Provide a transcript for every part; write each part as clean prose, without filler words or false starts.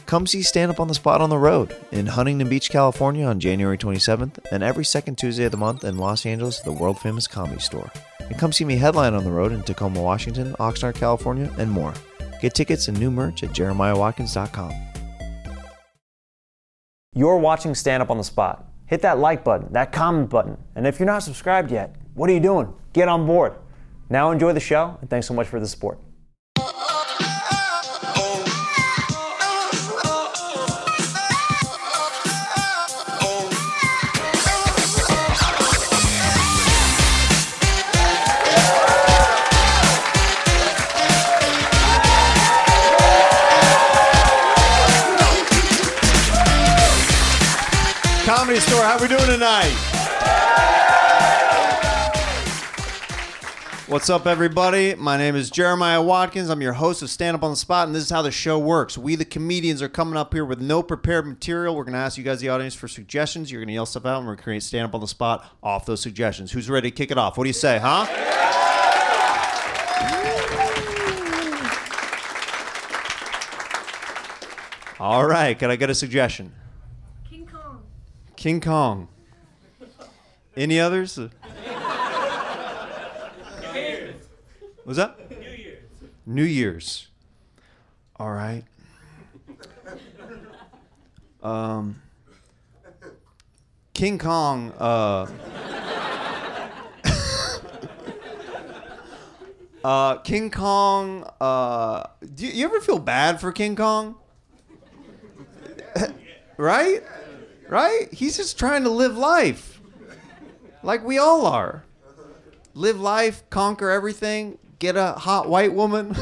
Come see Stand Up on the Spot on the road in Huntington Beach, California on January 27th, and every second Tuesday of the month in Los Angeles at the world-famous Comedy Store. And come see me headline on the road in Tacoma, Washington, Oxnard, California, and more. Get tickets and new merch at jeremiahwatkins.com. You're watching Stand Up on the Spot. Hit that like button, that comment button, and if you're not subscribed yet, what are you doing? Get on board. Now enjoy the show, and thanks so much for the support. Comedy Store, how we doing tonight? What's up, everybody? My name is Jeremiah Watkins. I'm your host of Stand Up on the Spot, and this is how the show works. We, the comedians, are coming up here with no prepared material. We're going to ask you guys, the audience, for suggestions. You're going to yell stuff out, and we're going to create Stand Up on the Spot off those suggestions. Who's ready to kick it off? What do you say, huh? All right, can I get a suggestion? King Kong. Any others? What's that? New Year's. All right. King Kong. King Kong. Do you ever feel bad for King Kong? Right? Right? He's just trying to live life. Like we all are. Live life, conquer everything, get a hot white woman.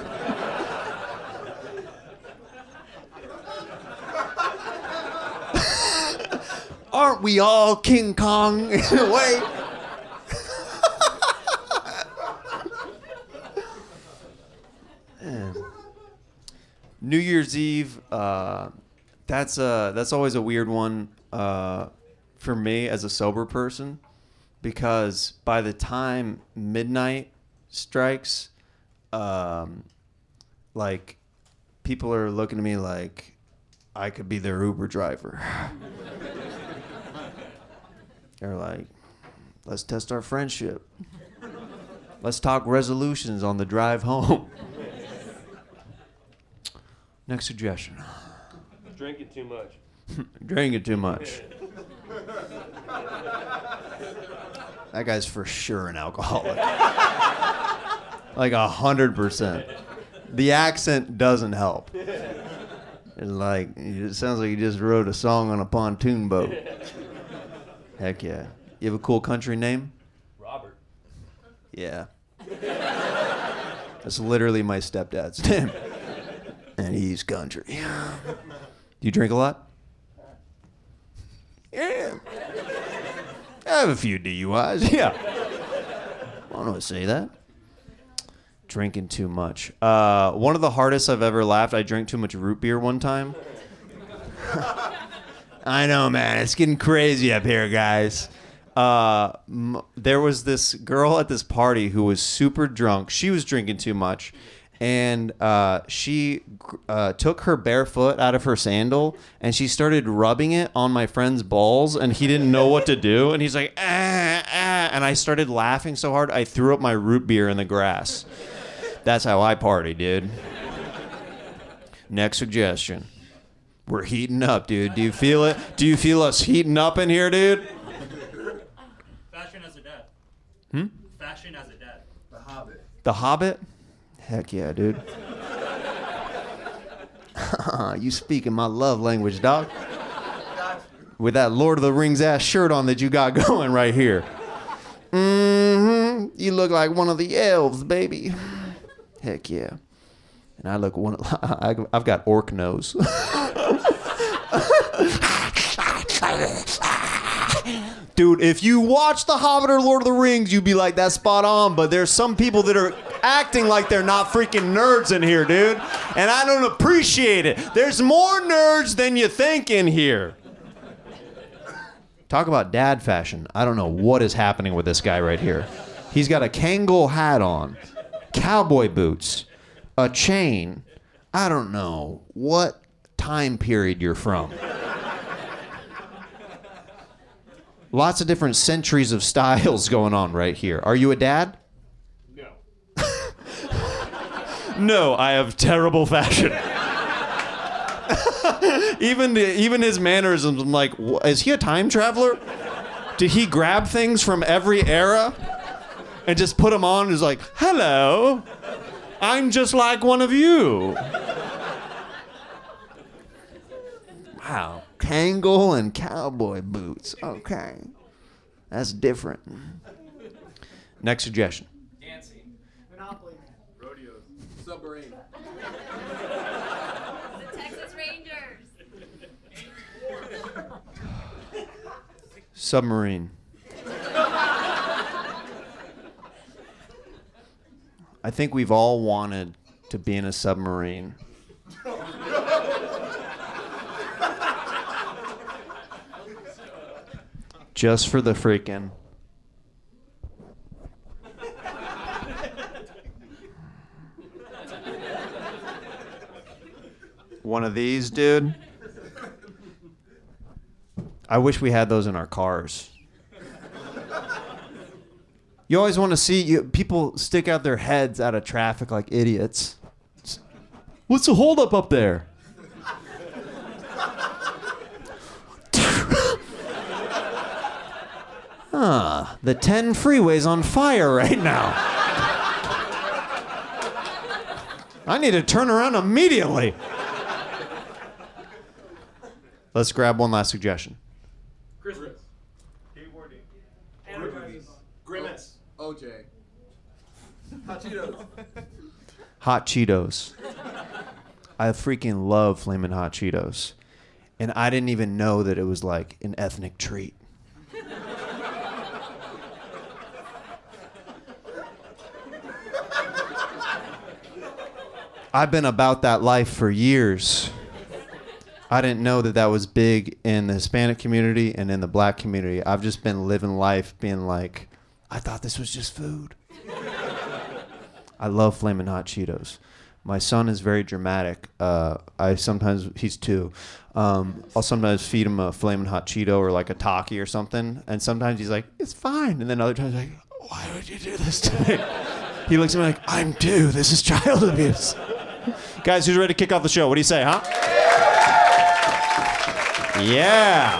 Aren't we all King Kong in a way? New Year's Eve, that's always a weird one for me as a sober person, because by the time midnight strikes, like people are looking at me like I could be their Uber driver. They're like, let's test our friendship. Let's talk resolutions on the drive home. Next suggestion. Drinking too much. Drinking too much. That guy's for sure an alcoholic. Like 100%. The accent doesn't help. It's like, it sounds like you just wrote a song on a pontoon boat. Heck yeah. You have a cool country name? Robert. Yeah. That's literally my stepdad's name. And he's country. Do you drink a lot? Yeah. I have a few DUIs. Yeah. I don't know what to say that. Drinking too much. One of the hardest I've ever laughed, I drank too much root beer one time. I know, man. It's getting crazy up here, guys. There was this girl at this party who was super drunk. She was drinking too much. And she took her bare foot out of her sandal and she started rubbing it on my friend's balls, and he didn't know what to do. And he's like, ah, ah. And I started laughing so hard I threw up my root beer in the grass. That's how I party, dude. Next suggestion. We're heating up, dude. Do you feel it? Do you feel us heating up in here, dude? Fashion as a dad. Fashion as a dad. The Hobbit. The Hobbit? Heck yeah, dude. You speaking my love language, dog. With that Lord of the Rings ass shirt on that you got going right here. Mm-hmm. You look like one of the elves, baby. Heck yeah. And I look I've got orc nose. Dude, if you watch The Hobbit or Lord of the Rings, you'd be like, that's spot on. But there's some people that are acting like they're not freaking nerds in here, dude. And I don't appreciate it. There's more nerds than you think in here. Talk about dad fashion. I don't know what is happening with this guy right here. He's got a Kangol hat on, cowboy boots, a chain. I don't know what time period you're from. Lots of different centuries of styles going on right here. Are you a dad? No. No, I have terrible fashion. Even his mannerisms, I'm like, is he a time traveler? Did he grab things from every era and just put them on and is like, hello, I'm just like one of you. Wow, Kangol and cowboy boots. Okay, that's different. Next suggestion. Dancing. Monopoly Man. Rodeos. Submarine. The Texas Rangers. Submarine. I think we've all wanted to be in a submarine. Just for the freaking. One of these, dude. I wish we had those in our cars. You always want to see people stick out their heads out of traffic like idiots. What's the holdup up there? The 10 freeway's on fire right now. I need to turn around immediately. Let's grab one last suggestion. Christmas. Skateboarding. Energize. Grimace. OJ. Hot Cheetos. Hot Cheetos. I freaking love Flamin' Hot Cheetos. And I didn't even know that it was like an ethnic treat. I've been about that life for years. I didn't know that that was big in the Hispanic community and in the black community. I've just been living life being like, I thought this was just food. I love Flamin' Hot Cheetos. My son is very dramatic. He's 2. I'll sometimes feed him a Flamin' Hot Cheeto or like a Taki or something. And sometimes he's like, it's fine. And then other times he's like, why would you do this to me? He looks at me like, I'm 2. This is child abuse. Guys, who's ready to kick off the show? What do you say, huh? Yeah.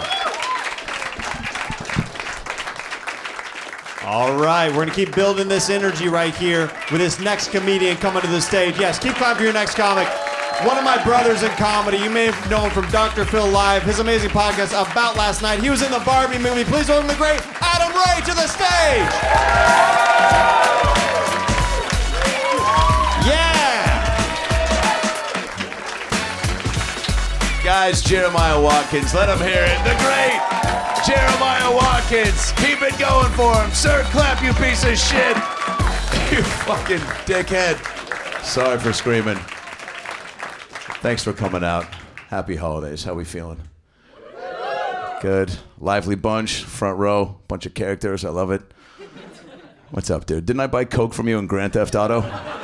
All right, we're going to keep building this energy right here with this next comedian coming to the stage. Yes, keep climbing for your next comic. One of my brothers in comedy. You may have known him from Dr. Phil Live, his amazing podcast about last night. He was in the Barbie movie. Please welcome the great Adam Ray to the stage. Yeah. Guys, Jeremiah Watkins, let him hear it. The great Jeremiah Watkins. Keep it going for him. Sir, clap, you piece of shit. You fucking dickhead. Sorry for screaming. Thanks for coming out. Happy holidays. How we feeling? Good. Lively bunch, front row, bunch of characters. I love it. What's up, dude? Didn't I buy Coke from you in Grand Theft Auto?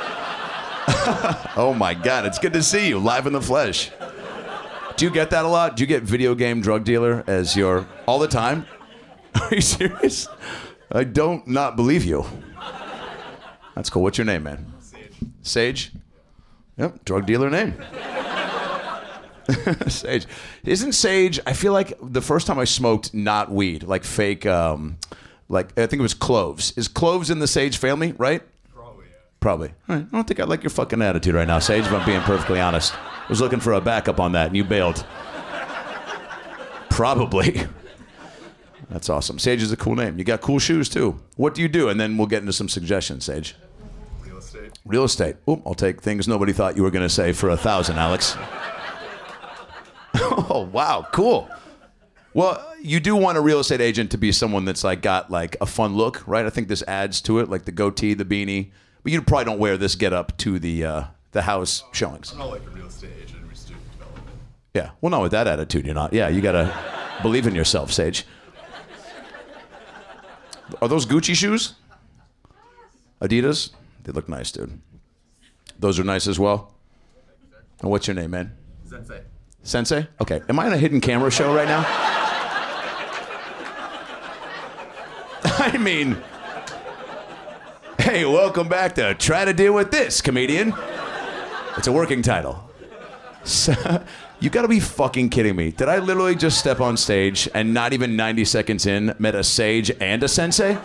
Oh my God, it's good to see you, live in the flesh. Do you get that a lot? Do you get video game drug dealer as your all the time? Are you serious? I don't not believe you. That's cool. What's your name, man? Sage. Sage? Yep, drug dealer name. Sage. Isn't Sage, I feel like the first time I smoked not weed, like fake, like I think it was cloves. Is cloves in the Sage family, right? Probably, yeah. Probably. All right. I don't think I like your fucking attitude right now, Sage, if I'm being perfectly honest. I was looking for a backup on that, and you bailed. Probably. That's awesome. Sage is a cool name. You got cool shoes, too. What do you do? And then we'll get into some suggestions, Sage. Real estate. Real estate. Oop, I'll take things nobody thought you were going to say for 1,000, Alex. Oh, wow. Cool. Well, you do want a real estate agent to be someone that's like got like a fun look, right? I think this adds to it, like the goatee, the beanie. But you probably don't wear this getup to the house showings. I'm not like a real estate agent or student development. Yeah. Well, not with that attitude, you're not. Yeah, you got to believe in yourself, Sage. Are those Gucci shoes? Adidas? They look nice, dude. Those are nice as well. And what's your name, man? Sensei. Sensei? Okay. Am I on a hidden camera show right now? I mean, hey, welcome back to Try to Deal with This, comedian. It's a working title. So, you gotta be fucking kidding me. Did I literally just step on stage and not even 90 seconds in met a sage and a sensei?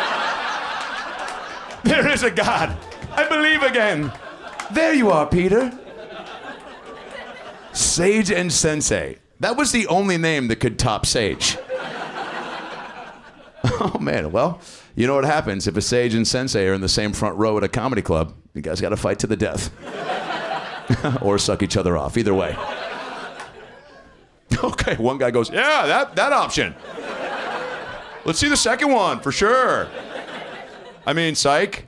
There is a God. I believe again. There you are, Peter. Sage and Sensei. That was the only name that could top Sage. Oh, man. Well, you know what happens if a Sage and Sensei are in the same front row at a comedy club. You guys got to fight to the death. Or suck each other off. Either way. Okay, one guy goes, yeah, that option. Let's see the second one, for sure. I mean, psych.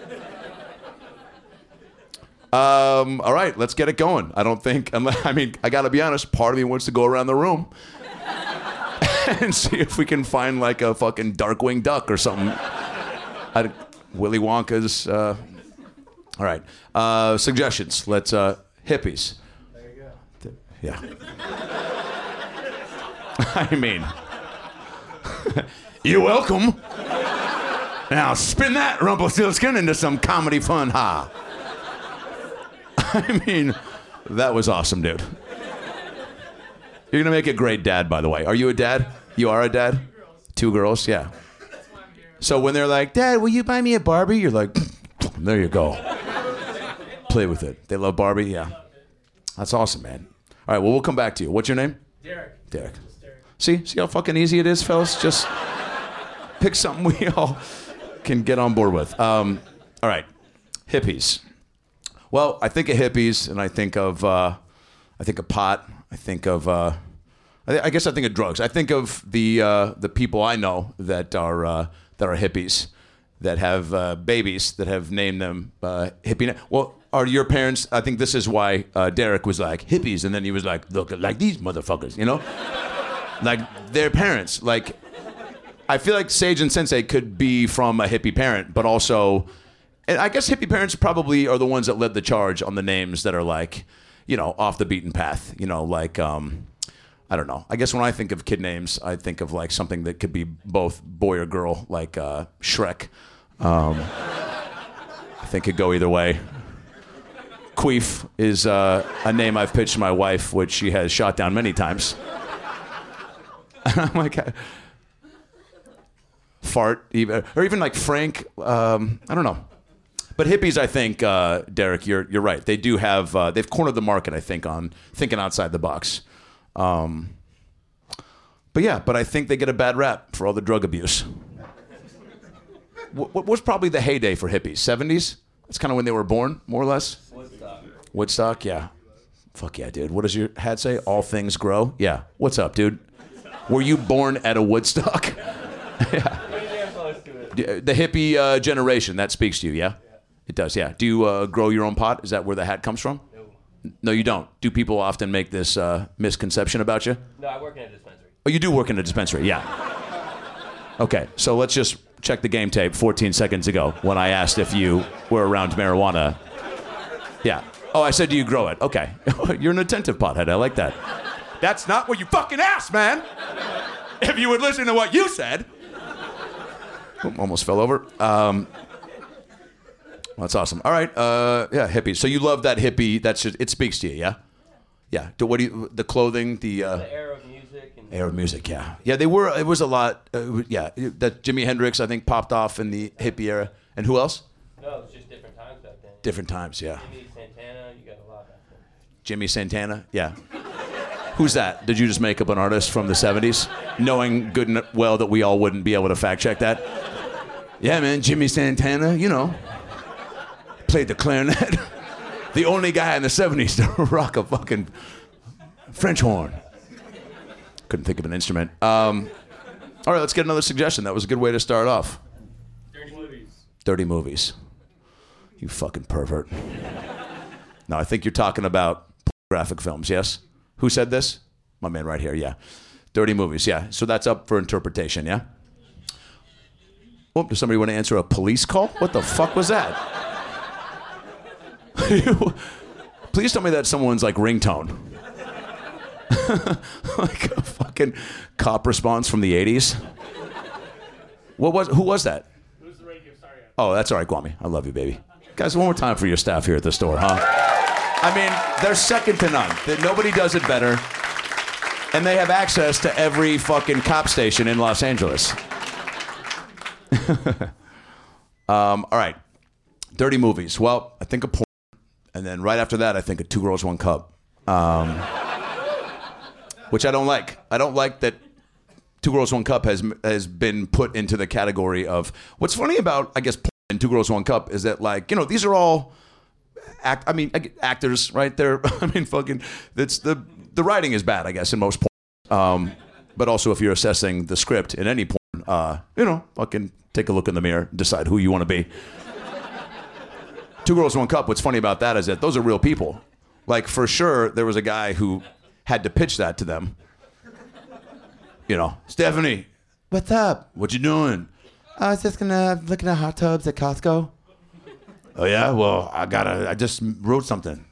All right, let's get it going. I don't think, I gotta be honest, part of me wants to go around the room and see if we can find like a fucking Darkwing Duck or something. Willy Wonka's, all right. Suggestions. Let's, hippies. There you go. Yeah. I mean, you're welcome. Now spin that Rumpelstiltskin into some comedy fun, ha. I mean, that was awesome, dude. You're gonna make a great dad, by the way. Are you a dad? You are a dad? 2 girls, yeah. So when they're like, Dad, will you buy me a Barbie? You're like, there you go. Play with it. They love Barbie, yeah. That's awesome, man. All right, well, we'll come back to you. What's your name? Derek. Derek. See how fucking easy it is, fellas? Just pick something we all can get on board with. All right, hippies. Well, I think of hippies, and I think of pot. I think of, I guess I think of drugs. I think of the people I know that are hippies, that have babies that have named them hippie. Well, are your parents? I think this is why Derek was like hippies, and then he was like, look, like these motherfuckers, you know, like their parents. Like, I feel like Sage and Sensei could be from a hippie parent, but also. And I guess hippie parents probably are the ones that led the charge on the names that are like, you know, off the beaten path. You know, like, I don't know. I guess when I think of kid names, I think of like something that could be both boy or girl, like Shrek. I think it could go either way. Queef is a name I've pitched to my wife, which she has shot down many times. I'm like, Fart, or even like Frank. I don't know. But hippies, I think, Derek, you're right. They do have, they've cornered the market, I think, on thinking outside the box. But I think they get a bad rap for all the drug abuse. What was probably the heyday for hippies? 70s? That's kind of when they were born, more or less? Woodstock, yeah. Fuck yeah, dude. What does your hat say? All things grow? Yeah. What's up, dude? Were you born at a Woodstock? Yeah. The hippie generation, that speaks to you, yeah? It does, yeah. Do you grow your own pot? Is that where the hat comes from? No, you don't. Do people often make this misconception about you? No, I work in a dispensary. Oh, you do work in a dispensary, yeah. Okay, so let's just check the game tape 14 seconds ago when I asked if you were around marijuana. Yeah. Oh, I said, do you grow it? Okay. You're an attentive pothead. I like that. That's not what you fucking asked, man. If you would listen to what you said. Almost fell over. Well, that's awesome. All right. Yeah, hippies. So you love that hippie. That's just, it speaks to you, yeah? Yeah. What do you, the clothing, the air of music. Air of music, yeah. Yeah, they were, it was a lot, yeah. That Jimi Hendrix, I think, popped off in the hippie era. And who else? No, it was just different times back then. Different times, yeah. Jimmy Santana, you got a lot back then. Jimmy Santana, yeah. Who's that? Did you just make up an artist from the 70s? Knowing good and well that we all wouldn't be able to fact check that? Yeah, man, Jimmy Santana, you know. Played the clarinet. The only guy in the 70s to rock a fucking French horn. Couldn't think of an instrument. All right, let's get another suggestion. That was a good way to start off. Dirty movies. Dirty movies. You fucking pervert. No, I think you're talking about pornographic films, yes? Who said this? My man right here, yeah. Dirty movies, yeah. So that's up for interpretation, yeah? Oh, does somebody want to answer a police call? What the fuck was that? Please tell me that's someone's like ringtone. like a fucking cop response from the 80s. Who was that? Who's the radio star yet? Oh, that's all right, Kwame. I love you, baby. Guys, one more time for your staff here at the store, huh? I mean, they're second to none. Nobody does it better. And they have access to every fucking cop station in Los Angeles. All right. Dirty movies. Well, I think of porn. And then right after that, I think of Two Girls, One Cup. Which I don't like. I don't like that Two Girls, One Cup has been put into the category of... What's funny about, I guess, porn and Two Girls, One Cup is that, like, you know, these are all... actors, right? Fucking... It's the writing is bad, I guess, in most porn. But also, if you're assessing the script in any porn, fucking take a look in the mirror, decide who you want to be. Two Girls, One Cup, what's funny about that is that those are real people. Like, for sure, there was a guy who had to pitch that to them. You know, Stephanie, what's up? What you doing? I was just looking at hot tubs at Costco. Oh, yeah? Well, I just wrote something.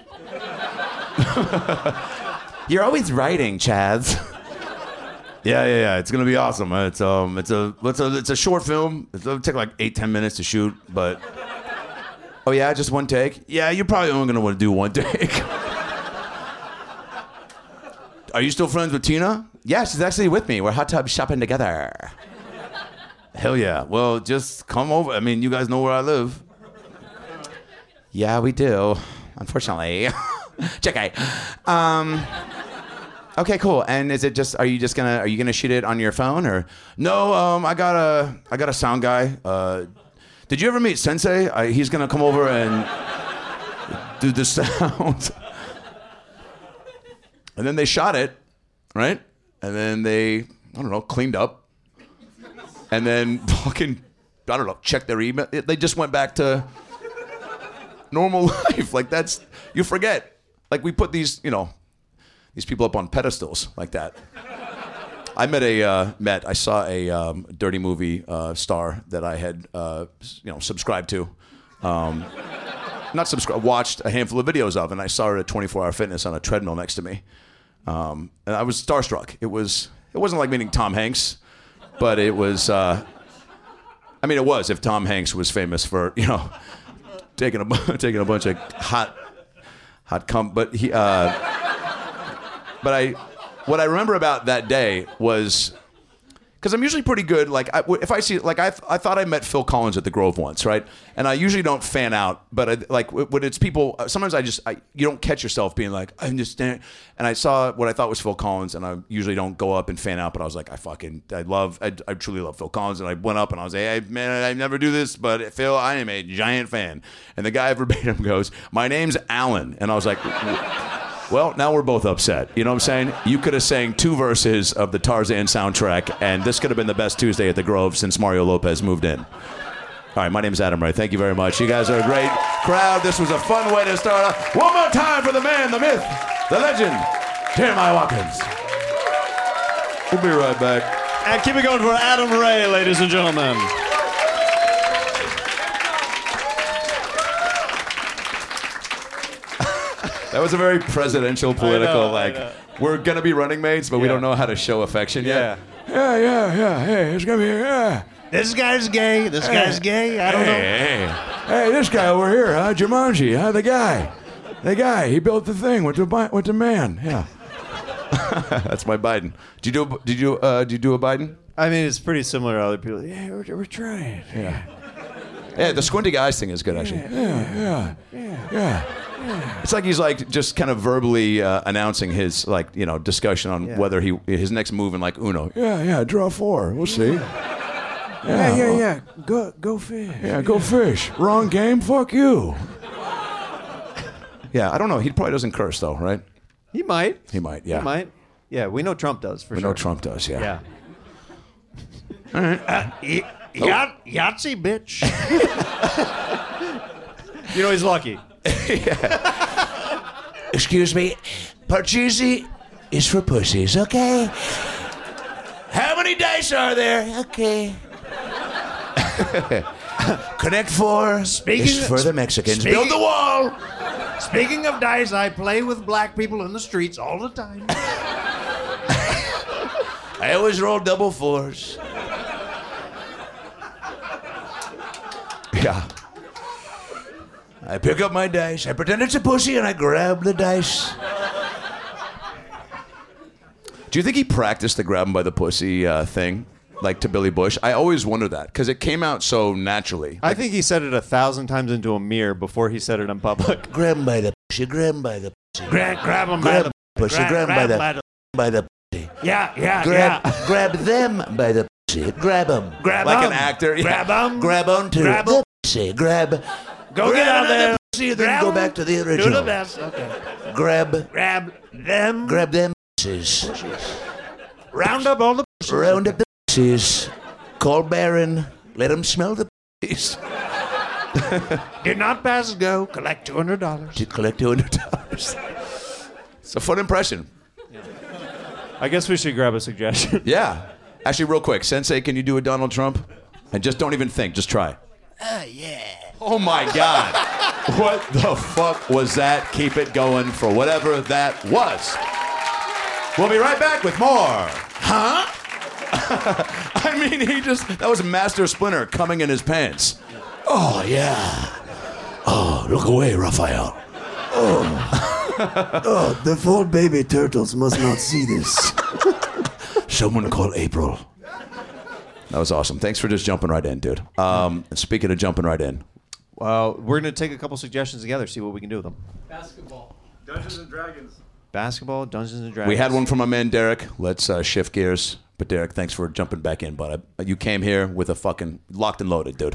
You're always writing, Chaz. Yeah. It's gonna be awesome. It's a short film. It'll take like 8-10 minutes to shoot, but oh yeah, just one take. Yeah, you're probably only gonna want to do one take. Are you still friends with Tina? Yeah, she's actually with me. We're hot tub shopping together. Hell yeah. Well, just come over. I mean, you guys know where I live. Yeah, we do. Unfortunately. Check. Okay, cool. And is it just? Are you gonna shoot it on your phone or? No. I got a sound guy. Did you ever meet Sensei? He's gonna come over and do the sound. And then they shot it, right? And then they, cleaned up. And then fucking, checked their email. They just went back to normal life. Like you forget. Like we put these people up on pedestals like that. I saw a dirty movie star that I had, subscribed to. Watched a handful of videos of, and I saw her at 24 Hour Fitness on a treadmill next to me. And I was starstruck. It wasn't like meeting Tom Hanks, but it was, it was if Tom Hanks was famous for, taking a bunch of hot cum, but what I remember about that day was, because I'm usually pretty good. Like if I see, like I thought I met Phil Collins at the Grove once, right? And I usually don't fan out, but when it's people, sometimes you don't catch yourself being like, I understand. And I saw what I thought was Phil Collins, and I usually don't go up and fan out, but I was like, I truly love Phil Collins, and I went up and I was like, hey man, I never do this, but Phil, I am a giant fan. And the guy verbatim goes, my name's Alan, and I was like. Well, now we're both upset. You know what I'm saying? You could have sang 2 verses of the Tarzan soundtrack, and this could have been the best Tuesday at the Grove since Mario Lopez moved in. All right, my name's Adam Ray. Thank you very much. You guys are a great crowd. This was a fun way to start off. One more time for the man, the myth, the legend, Jeremiah Watkins. We'll be right back. And keep it going for Adam Ray, ladies and gentlemen. That was a very presidential, political, I know. We're going to be running mates, but we don't know how to show affection yet. Yeah. Hey, it's going to be, yeah. This guy's gay. This guy's gay. I don't know. Hey, this guy over here, Jumanji, the guy. He built the thing with the man. Yeah. That's my Biden. Did you do a Biden? I mean, it's pretty similar to other people. Yeah, we're trying. Yeah, the squinty eyes thing is good, actually. Yeah. It's like he's just kind of verbally announcing his discussion on whether his next move in Uno. Yeah, draw 4. We'll see. Yeah. Go fish. Yeah, go fish. Wrong game. Fuck you. Yeah, I don't know. He probably doesn't curse though, right? He might. Yeah. He might. Yeah, we know Trump does for sure. We know Trump does. Yeah. All right. Yahtzee, bitch. He's lucky. Excuse me, Parcheesi is for pussies, okay? How many dice are there? Okay. Connect 4 is for the Mexicans. Build the wall. Speaking of dice, I play with black people in the streets all the time. I always roll double fours. Yeah. I pick up my dice, I pretend it's a pussy, and I grab the dice. Do you think he practiced the grab him by the pussy thing? Like to Billy Bush? I always wonder that, because it came out so naturally. I think he said it 1,000 times into a mirror before he said it in public. Grab him by the pussy, grab him by the pussy. Grab him by the pussy, grab him by the pussy. Yeah. Grab them by the pussy, grab them. Grab like 'em. an actor. Grab 'em. Grab onto Grab the pussy, grab. Go get out there. Pussy, then go back to the original. Do the best. Okay. Grab them. pussies. Round up all the pussies. Round up the pussies. Call Baron. Let him smell the pussies. Did not pass go. Collect $200. To collect $200. It's a fun impression. I guess we should grab a suggestion. Yeah. Actually, real quick, Sensei, can you do a Donald Trump? And just don't even think. Just try. Yeah. Oh my God. What the fuck was that? Keep it going for whatever that was. We'll be right back with more. Huh? I mean, that was Master Splinter coming in his pants. Oh, yeah. Oh, look away, Raphael. Oh, the 4 baby turtles must not see this. Someone call April. That was awesome. Thanks for just jumping right in, dude. Speaking of jumping right in. We're going to take a couple suggestions together, see what we can do with them. Basketball. Dungeons and Dragons. Basketball, Dungeons and Dragons. We had one from my man Derek. Let's shift gears. But Derek, thanks for jumping back in, bud. You came here with a fucking locked and loaded, dude.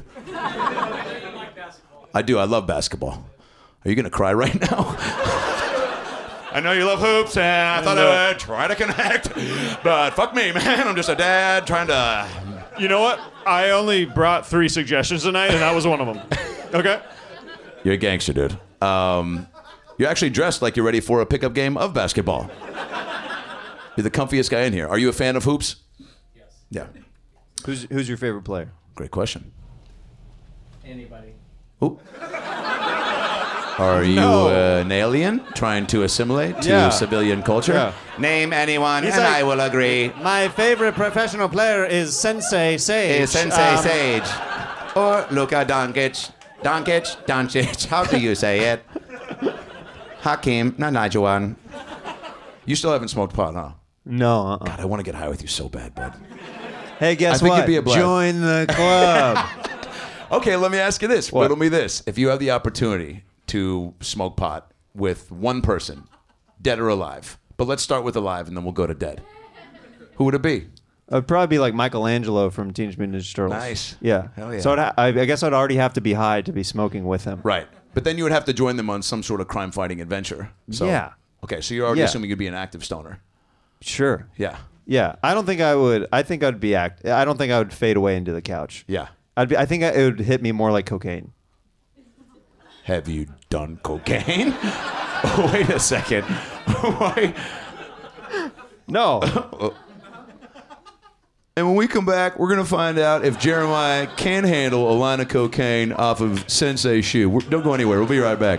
I do. I love basketball. Are you going to cry right now? I know you love hoops, and I thought I would try to connect. But fuck me, man. I'm just a dad trying to... You know what? I only brought 3 suggestions tonight, and that was one of them. Okay? You're a gangster, dude. You're actually dressed like you're ready for a pickup game of basketball. You're the comfiest guy in here. Are you a fan of hoops? Yes. Yeah. Who's your favorite player? Great question. Anybody. Ooh. Are you an alien trying to assimilate to civilian culture? Yeah. Name anyone, He's and like, I will agree. My favorite professional player is Sensei Sage. Is Sensei Sage. Or Luka Doncic. Doncic. How do you say it? Hakeem Nanajuan. You still haven't smoked pot, huh? No. God, I want to get high with you so bad, bud. Hey, guess I think what? you'd be a blast. Join the club. Okay, let me ask you this. What? Riddle me this. If you have the opportunity to smoke pot with one person, dead or alive, but let's start with alive and then we'll go to dead. Who would it be? It'd probably be like Michelangelo from Teenage Mutant Ninja Turtles. Nice. Yeah. Hell yeah. So I guess I'd already have to be high to be smoking with him. Right. But then you would have to join them on some sort of crime-fighting adventure. So, Yeah. Okay, so you're already Yeah. assuming you'd be an active stoner. Sure. Yeah. Yeah. I don't think I would. I think I'd be I don't think I would fade away into the couch. Yeah. I think it would hit me more like cocaine. Have you done cocaine? Wait a second. Why? No. And when we come back, we're going to find out if Jeremiah can handle a line of cocaine off of Sensei's shoe. Don't go anywhere. We'll be right back.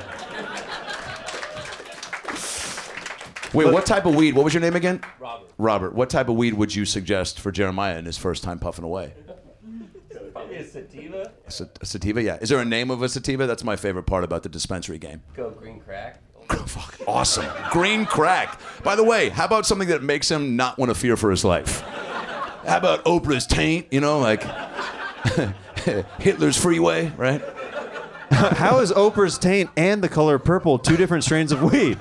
Wait, what type of weed? What was your name again? Robert. Robert. What type of weed would you suggest for Jeremiah in his first time puffing away? Probably a sativa. A sativa? Yeah. Is there a name of a sativa? That's my favorite part about the dispensary game. Go green crack. Fuck, awesome. Green crack. By the way, how about something that makes him not want to fear for his life? How about Oprah's taint? You know, like Hitler's freeway, right? How is Oprah's taint and the color purple 2 different strains of weed?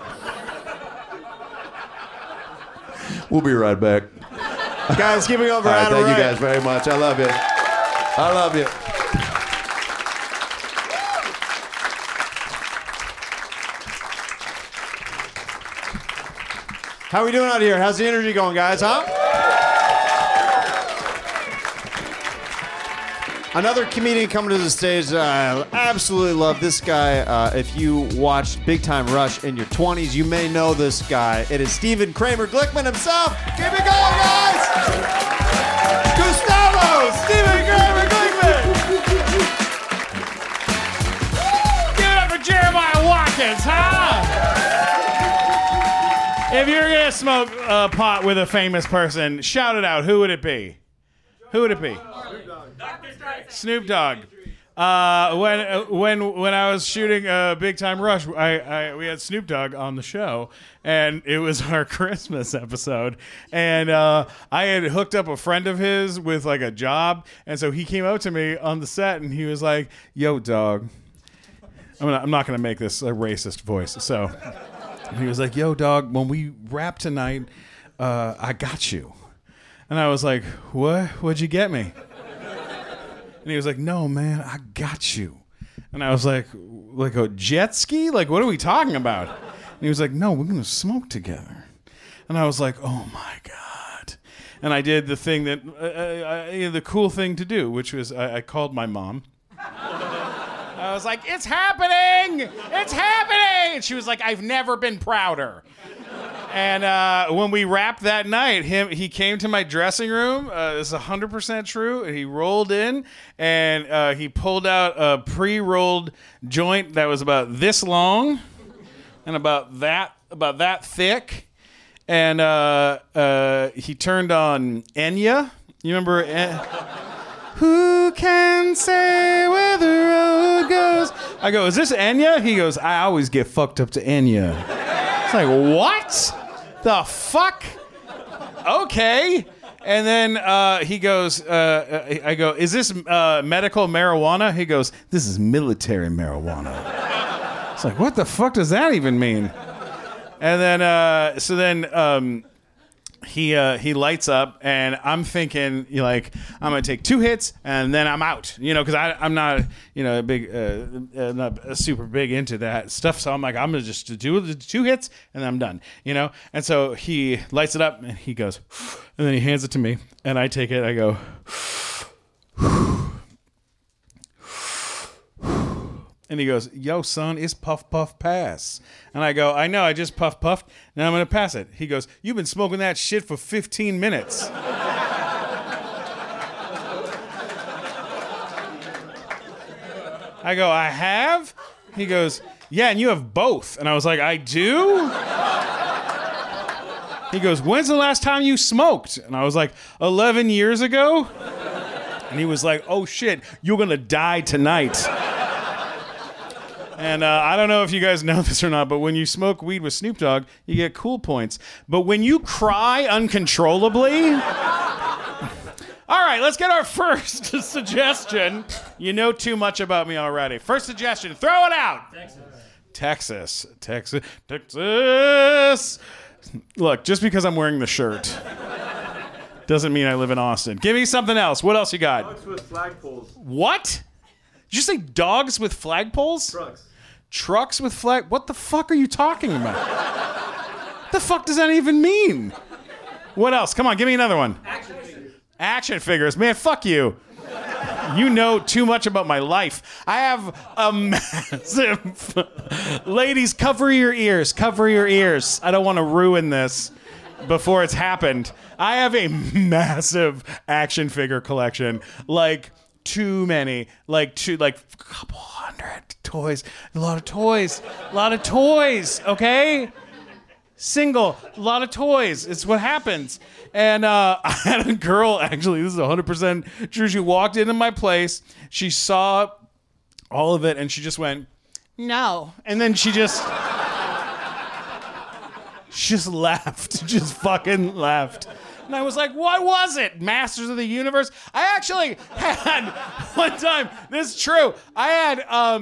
We'll be right back. Guys, give me over. All right, Adam thank you Ray. guys very much. I love you. I love you. How we doing out here? How's the energy going, guys, huh? Another comedian coming to the stage. I absolutely love this guy. If you watched Big Time Rush in your 20s, you may know this guy. It is Stephen Kramer Glickman himself. Keep it going, guys! Gustavo! Stephen Kramer Glickman! Give it up for Jeremiah Watkins, huh? gonna smoke a pot with a famous person. Shout it out. Who would it be? Who would it be? Snoop Dogg. When I was shooting Big Time Rush, we had Snoop Dogg on the show, and it was our Christmas episode. And I had hooked up a friend of his with like a job, and so he came up to me on the set, and he was like, "Yo, dog." I'm not gonna make this a racist voice. So he was like, "Yo, dog, when we rap tonight, I got you." And I was like, "What? What'd you get me?" And he was like, "No, man, I got you." And I was like a jet ski? Like, what are we talking about? And he was like, "No, we're going to smoke together." And I was like, "Oh, my God." And I did the thing that, the cool thing to do, which was I called my mom. I was like, "It's happening! It's happening!" And she was like, "I've never been prouder." And when we rapped that night, he came to my dressing room. This is 100% true. And he rolled in, and he pulled out a pre-rolled joint that was about this long and about that thick. And he turned on Enya. You remember? Who can say where the road goes? I go, "Is this Enya?" He goes, "I always get fucked up to Enya." It's like, what the fuck? Okay. And then he goes, I go, "Is this medical marijuana?" He goes, "This is military marijuana." It's like, what the fuck does that even mean? And then, he lights up, and I'm thinking, like, I'm gonna take 2 hits and then I'm out, because I'm not, not super big into that stuff. So I'm like, I'm gonna just do the 2 hits and then I'm done, And so he lights it up and he goes, and then he hands it to me, and I take it. I go, and he goes, "Yo, son, it's puff, puff, pass." And I go, "I know, I just puffed. Now I'm going to pass it." He goes, "You've been smoking that shit for 15 minutes. I go, "I have?" He goes, "Yeah, and you have both." And I was like, "I do?" He goes, "When's the last time you smoked?" And I was like, 11 years ago. And he was like, "Oh, shit, you're going to die tonight." And I don't know if you guys know this or not, but when you smoke weed with Snoop Dogg, you get cool points. But when you cry uncontrollably... All right, let's get our first suggestion. You know too much about me already. First suggestion, throw it out. Texas. Look, just because I'm wearing the shirt doesn't mean I live in Austin. Give me something else. What else you got? Dogs with flagpoles. What? Did you say dogs with flagpoles? Trucks with flag... What the fuck are you talking about? What the fuck does that even mean? What else? Come on, give me another one. Action figures. Man, fuck you. You know too much about my life. I have a massive... Ladies, cover your ears. Cover your ears. I don't want to ruin this before it's happened. I have a massive action figure collection. Like... too many, like a couple hundred toys, a lot of toys, okay? Single, a lot of toys, it's what happens. And I had a girl, actually, this is 100% true, she walked into my place, she saw all of it, and she just went, "No," and then she just laughed, just fucking laughed. And I was like, "What was it? Masters of the Universe?" I actually had one time. This is true. I had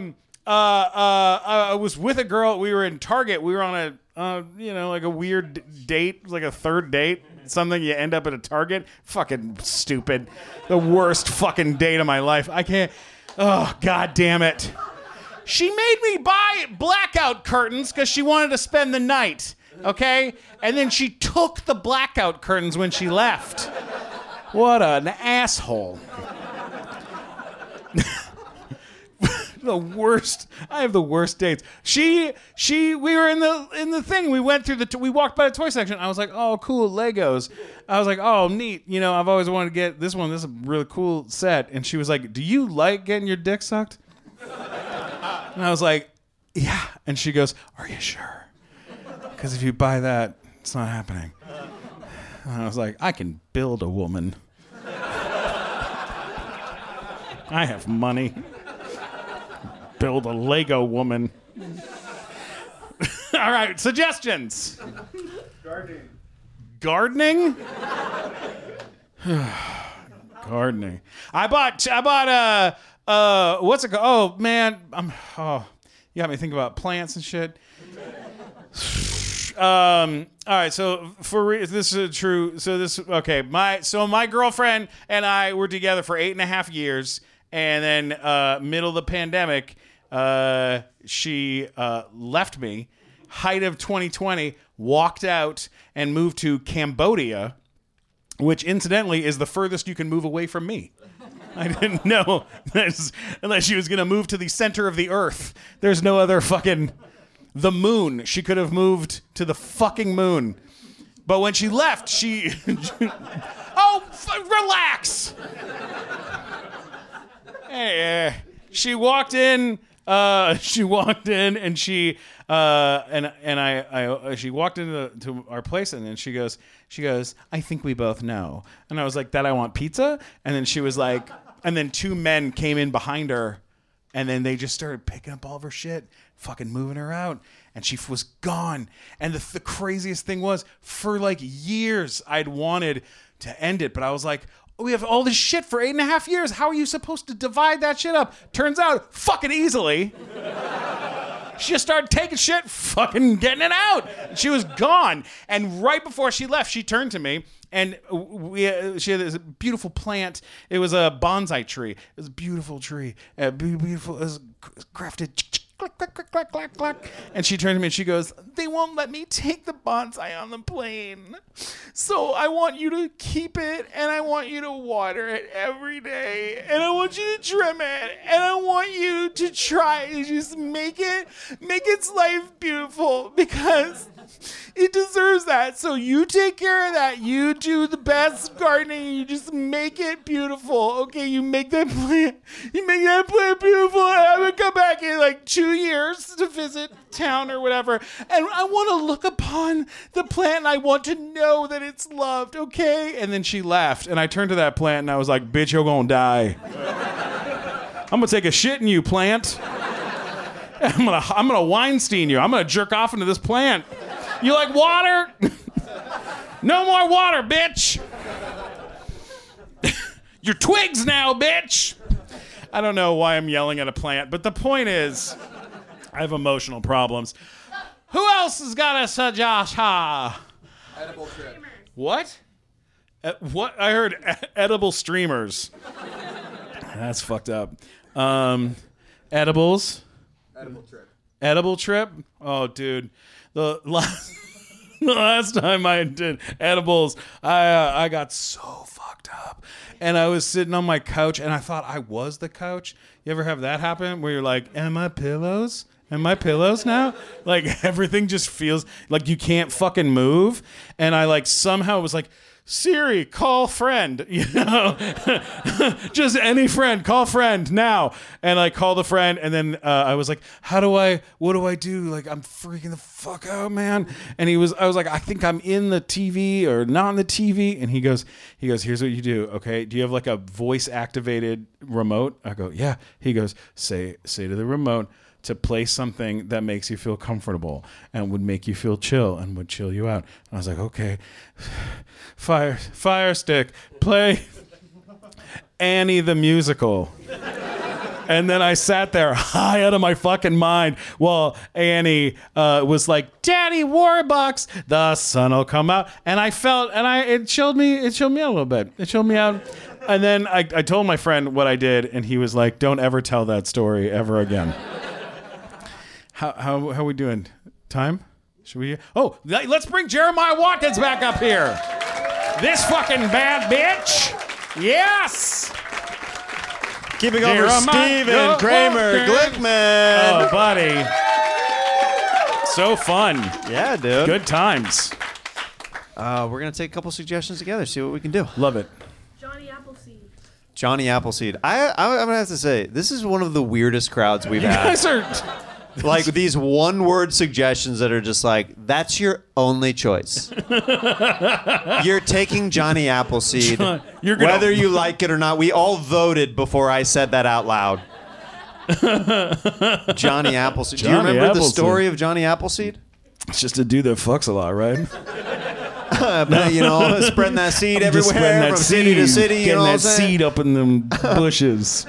I was with a girl. We were in Target. We were on a like a weird date. It was like a third date. Something you end up at a Target. Fucking stupid. The worst fucking date of my life. I can't. Oh, God damn it. She made me buy blackout curtains because she wanted to spend the night. Okay? And then she took the blackout curtains when she left. What an asshole. The worst. I have the worst dates. We were in the thing. We went through we walked by the toy section. I was like, "Oh, cool, Legos." I was like, "Oh, neat. I've always wanted to get this one. This is a really cool set." And she was like, "Do you like getting your dick sucked?" And I was like, "Yeah." And she goes, "Are you sure? Because if you buy that, It's not happening. And I was like, I can build a woman. I have money. Build a Lego woman. All right, suggestions. Gardening? Gardening. I bought what's it called? Oh man, you got me thinking about plants and shit. All right, so this is true. So my girlfriend and I were together for 8.5 years, and then middle of the pandemic, she left me. Height of 2020, walked out and moved to Cambodia, which incidentally is the furthest you can move away from me. I didn't know unless she was going to move to the center of the earth. There's no other fucking... The moon. She could have moved to the fucking moon. But when she left, she... relax! Hey, she walked in... she walked in to our place, and then she goes, I think we both know. And I was like, that I want pizza? And then she was like, and then two men came in behind her, and then they just started picking up all of her shit, fucking moving her out, and she was gone. And the craziest thing was, for like years, I'd wanted to end it, but I was like, we have all this shit for 8.5 years. How are you supposed to divide that shit up? Turns out, fucking easily. She just started taking shit, fucking getting it out. She was gone. And right before she left, she turned to me, and she had this beautiful plant. It was a bonsai tree. It was a beautiful tree. Beautiful. It was crafted. Click, click, click, click, click, click. And she turned to me and she goes, they won't let me take the bonsai on the plane. So I want you to keep it, and I want you to water it every day, and I want you to trim it, and I want you to try to just make its life beautiful, because it deserves that. So you take care of that. You do the best gardening. You just make it beautiful. Okay, you make that plant beautiful. And I'm gonna come back in like 2 years to visit town or whatever, and I want to look upon the plant, and I want to know that it's loved. Okay? And then she laughed, and I turned to that plant and I was like, bitch, you're gonna die. I'm gonna take a shit in you, plant. I'm gonna Weinstein you. I'm gonna jerk off into this plant. You like water? No more water, bitch. Your twigs now, bitch. I don't know why I'm yelling at a plant, but the point is, I have emotional problems. Who else has got a suggestion? Edible trip. What? What? I heard edible streamers. That's fucked up. Edibles. Edible trip. Edible trip? Oh, dude. The last time I did edibles, I got so fucked up. And I was sitting on my couch, and I thought I was the couch. You ever have that happen where you're like, am I pillows? Am I pillows now? Like, everything just feels like you can't fucking move. And I like somehow was like, Siri, call friend, you know, just any friend, call friend now. And I called a friend, and then I was like, what do I do? Like, I'm freaking the fuck out, man. And I was like, I think I'm in the TV or not in the TV. And he goes, here's what you do. Okay. Do you have like a voice activated remote? I go, yeah. He goes, say to the remote to play something that makes you feel comfortable and would make you feel chill and would chill you out. And I was like, okay, fire stick, play Annie the musical. And then I sat there high out of my fucking mind while Annie was like, Daddy Warbucks, the sun'll come out. And I felt, and it chilled me out a little bit. It chilled me out. And then I told my friend what I did, and he was like, don't ever tell that story ever again. How we doing? Time? Should we? Oh, let's bring Jeremiah Watkins back up here. This fucking bad bitch. Yes. Keeping over Steven Kramer Glickman. Oh, buddy. So fun. Yeah, dude. Good times. We're going to take a couple suggestions together, see what we can do. Love it. Johnny Appleseed. I'm going to have to say, this is one of the weirdest crowds we've had. You guys are... Like these one-word suggestions that are just like, that's your only choice. You're taking Johnny Appleseed, whether you like it or not. We all voted before I said that out loud. Johnny Appleseed. Do you remember the story of Johnny Appleseed? It's just a dude that fucks a lot, right? You know, spreading that seed everywhere from city to city. Getting you know that seed up in them bushes.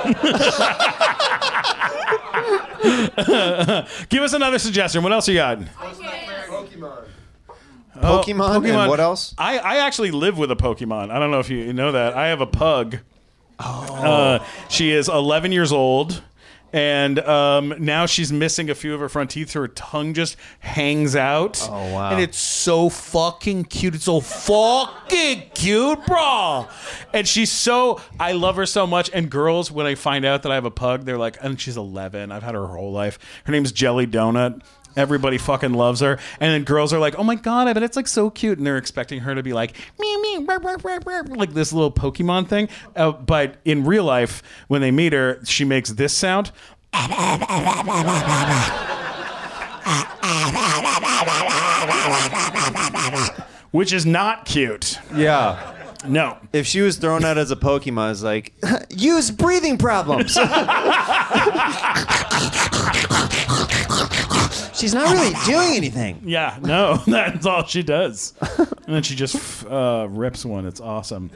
Give us another suggestion. What else you got? Pokemon. And what else? I actually live with a Pokemon. I don't know if you know that. I have a pug. She is 11 years old. And now she's missing a few of her front teeth, so her tongue just hangs out. Oh, wow. And it's so fucking cute. It's so fucking cute, bro. And I love her so much. And girls, when they find out that I have a pug, they're like, and she's 11. I've had her whole life. Her name's Jelly Donut. Everybody fucking loves her. And then girls are like, oh my God, I bet it's like so cute. And they're expecting her to be like, meow, meow, rah, rah, rah, rah, like this little Pokemon thing. But in real life, when they meet her, she makes this sound. Which is not cute. Yeah. No. If she was thrown out as a Pokemon, it's like, use breathing problems. She's not really doing anything. Yeah, no, that's all she does. And then she just rips one. It's awesome.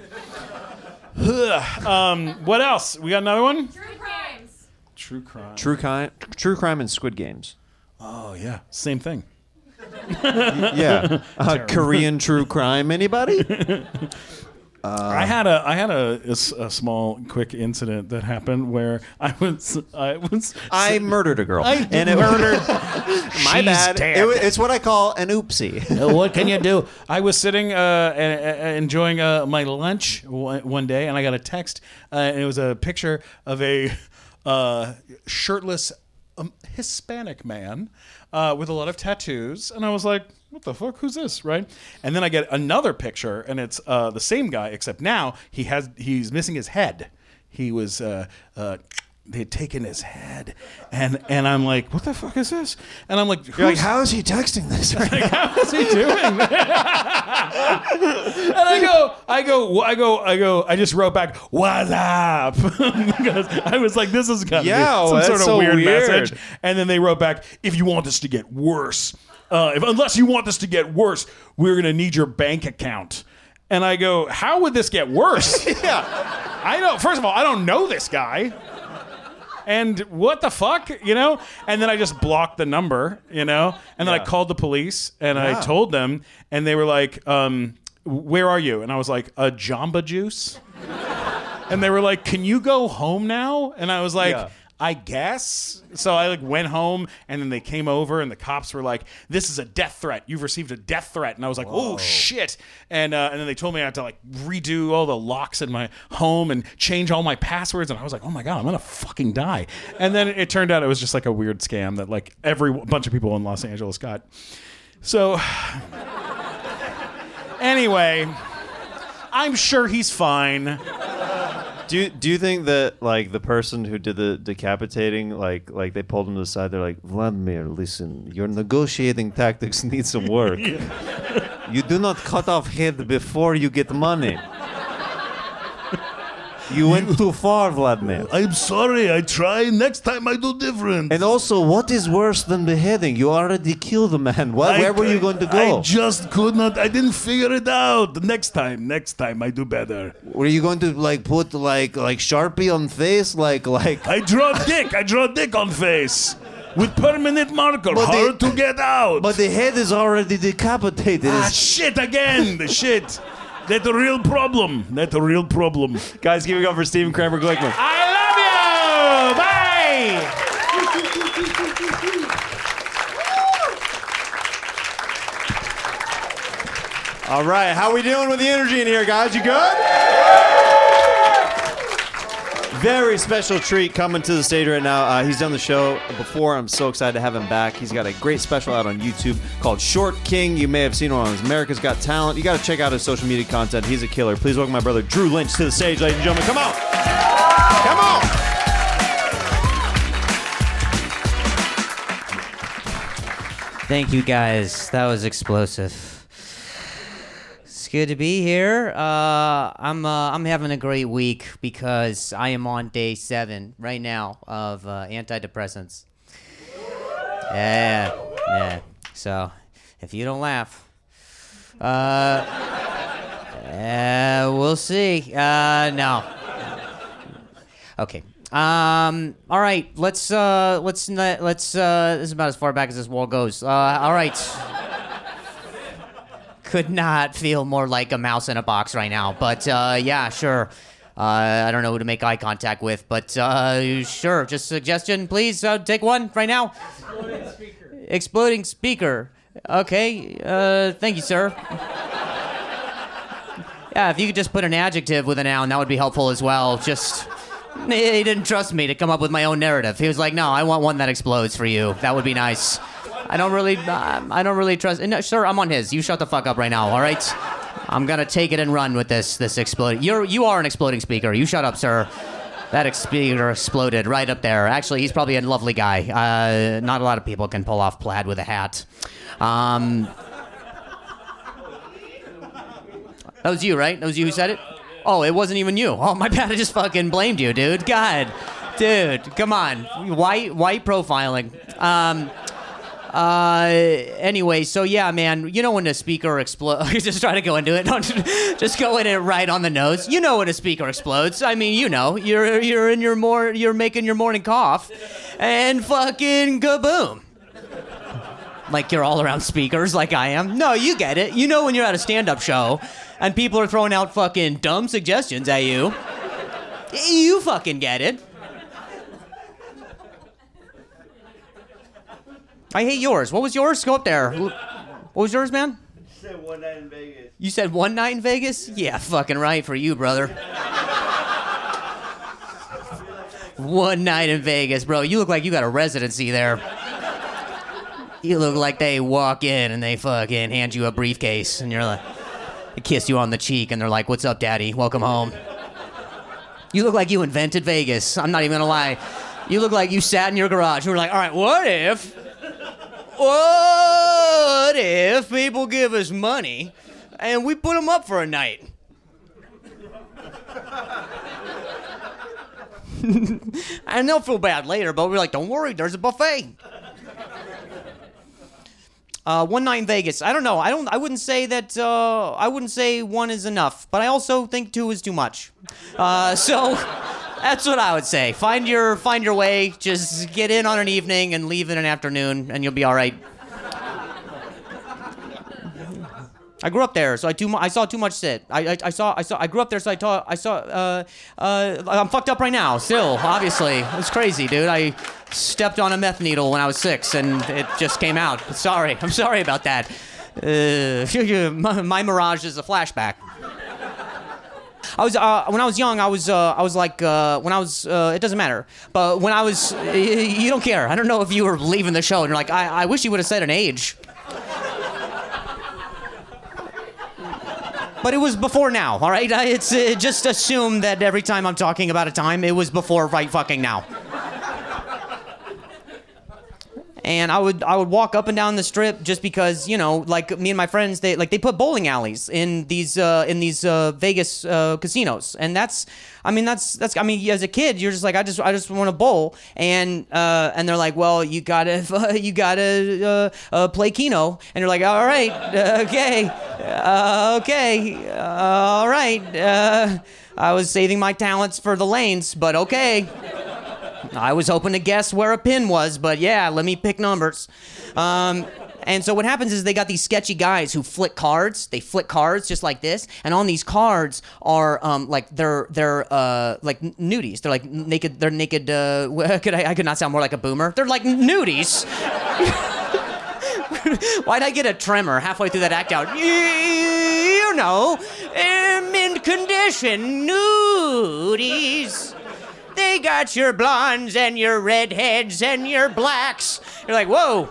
What else? We got another one? True crime. True crime and Squid Games. Oh, yeah. Same thing. Yeah. Korean true crime, anybody? I had a small quick incident that happened where I murdered a girl. My bad. It's what I call an oopsie. What can you do? I was sitting enjoying my lunch one day, and I got a text, and it was a picture of a shirtless Hispanic man with a lot of tattoos, and I was like, what the fuck? Who's this? Right? And then I get another picture, and it's the same guy, except now he's missing his head. He was they had taken his head, and I'm like, what the fuck is this? And I'm like, you're like, how is he texting this right now? How is he doing? And I just wrote back, what's up? Because I was like, this is gonna be some sort of weird message. And then they wrote back, if you want this to get worse, unless you want this to get worse, we're gonna need your bank account. And I go, how would this get worse? Yeah. First of all, I don't know this guy. And what the fuck, you know? And then I just blocked the number, you know? And then I called the police, and I told them, and they were like, where are you? And I was like, a Jamba Juice? And they were like, can you go home now? And I was like, I guess. So I went home, and then they came over, and the cops were like, this is a death threat. You've received a death threat. And I was like, oh, shit. And then they told me I had to redo all the locks in my home and change all my passwords. And I was like, oh my God, I'm going to fucking die. And then it turned out it was just a weird scam that every bunch of people in Los Angeles got. So anyway, I'm sure he's fine. Do you think that the person who did the decapitating, like they pulled him to the side, they're like, Vladimir, listen, your negotiating tactics need some work. You do not cut off head before you get money. You went too far, Vladimir. I'm sorry, I try. Next time I do different. And also, what is worse than beheading? You already killed the man. Where were you going to go? I just could not. I didn't figure it out. Next time I do better. Were you going to put Sharpie on face? Like I draw dick. I draw dick on face. With permanent marker, hard to get out. But the head is already decapitated. Shit again. The shit. That's a real problem. Guys, give it up for Stephen Kramer Glickman. I love you. Bye. All right, how we doing with the energy in here, guys? You good? Very special treat coming to the stage right now. He's done the show before. I'm so excited to have him back. He's got a great special out on YouTube called Short King. You may have seen him on America's Got Talent. You got to check out his social media content. He's a killer. Please welcome my brother Drew Lynch to the stage, ladies and gentlemen. Come on. Come on. Thank you, guys. That was explosive. It's good to be here. I'm having a great week because I am on day 7 right now of antidepressants. Yeah. So, if you don't laugh, we'll see. No. Okay. All right. Let's. This is about as far back as this wall goes. All right. Could not feel more like a mouse in a box right now, but yeah, sure. I don't know who to make eye contact with, but sure. Just suggestion, please. Take one right now. Exploding speaker. Exploding speaker. Okay. Thank you, sir. Yeah, if you could just put an adjective with a noun, that would be helpful as well. Just, he didn't trust me to come up with my own narrative. He was like, no, I want one that explodes for you. That would be nice. I don't really trust. No, sir, I'm on his. You shut the fuck up right now, all right? I'm gonna take it and run with this exploding. You are an exploding speaker. You shut up, sir. That speaker exploded right up there. Actually, he's probably a lovely guy. Not a lot of people can pull off plaid with a hat. That was you, right? That was you who said it? Oh, it wasn't even you. Oh, my bad. I just fucking blamed you, dude. God. Dude, come on. White profiling. Anyway, so yeah, man, you know when a speaker explodes. Just try to go into it. Don't just go in it right on the nose. You know when a speaker explodes. I mean, you know, you're making your morning cough, and fucking kaboom. Like you're all around speakers, like I am. No, you get it. You know when you're at a stand-up show, and people are throwing out fucking dumb suggestions at you. You fucking get it. I hate yours. What was yours? Go up there. What was yours, man? I said one night in Vegas. You said one night in Vegas? Yeah, fucking right for you, brother. One night in Vegas, bro. You look like you got a residency there. You look like they walk in and they fucking hand you a briefcase and you're like, they kiss you on the cheek and they're like, what's up, daddy? Welcome home. You look like you invented Vegas. I'm not even gonna lie. You look like you sat in your garage and were like, all right, what if people give us money and we put them up for a night? And they'll feel bad later, but we're like, don't worry, there's a buffet. One night in Vegas. I don't know. I wouldn't say that. I wouldn't say one is enough, but I also think 2 is too much. So that's what I would say. Find your way. Just get in on an evening and leave in an afternoon, and you'll be all right. I grew up there, so I saw too much shit. I grew up there, so I saw. I'm fucked up right now. Still, obviously, it's crazy, dude. I stepped on a meth needle when I was 6, and it just came out. I'm sorry about that. My mirage is a flashback. When I was young, I was like, it doesn't matter. But when I was, you don't care. I don't know if you were leaving the show and you're like, I wish you would have said an age. But it was before now, all right? It's just assume that every time I'm talking about a time, it was before right fucking now. And I would walk up and down the strip just because, you know, like me and my friends, they put bowling alleys in these Vegas casinos, and that's I mean as a kid you're just like I just want to bowl, and they're like, well, you gotta play Keno, and you're like, all right, okay, all right. I was saving my talents for the lanes, but okay. I was hoping to guess where a pin was, but yeah, let me pick numbers. And so what happens is they got these sketchy guys who flick cards. They flick cards just like this, and on these cards are like they're like nudies. They're like naked. They're naked. I could not sound more like a boomer. They're like nudies. Why'd I get a tremor halfway through that act out? You know, mint condition nudies. They got your blondes and your redheads and your blacks. You're like, whoa.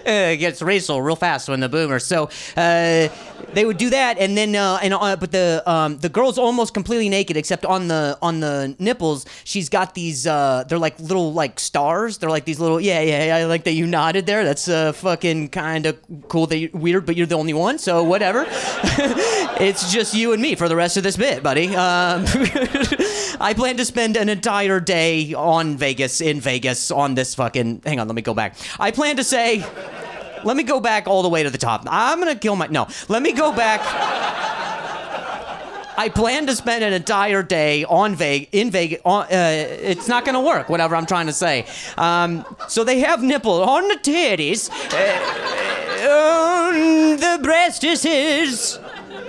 gets racial real fast when the boomers. So they would do that, and then but the girl's almost completely naked except on the nipples. She's got these. They're like little like stars. They're like these little. Yeah. I like that you nodded there. That's fucking kind of cool. Weird, but you're the only one, so whatever. It's just you and me for the rest of this bit, buddy. I plan to spend an entire day in Vegas on this fucking. Hang on, let me go back. I plan to say. Let me go back all the way to the top. I'm gonna kill my. No, let me go back. I plan to spend an entire day in Vegas. It's not gonna work. Whatever I'm trying to say. So they have nipples on the titties. The breast is his.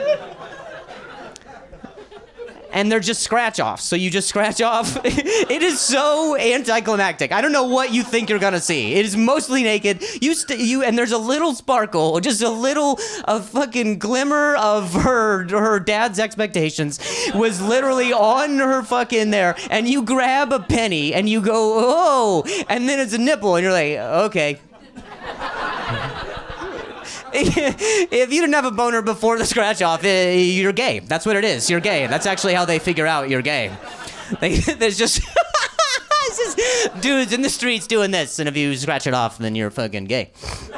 And they're just scratch offs. So you just scratch off. It is so anticlimactic. I don't know what you think you're gonna see. It is mostly naked. And there's a little sparkle, just a fucking glimmer of her dad's expectations was literally on her fucking there. And you grab a penny and you go, oh, and then it's a nipple, and you're like, okay. If you didn't have a boner before the scratch off, you're gay. That's what it is. You're gay. That's actually how they figure out you're gay. There's just, it's just dudes in the streets doing this, and if you scratch it off, then you're fucking gay.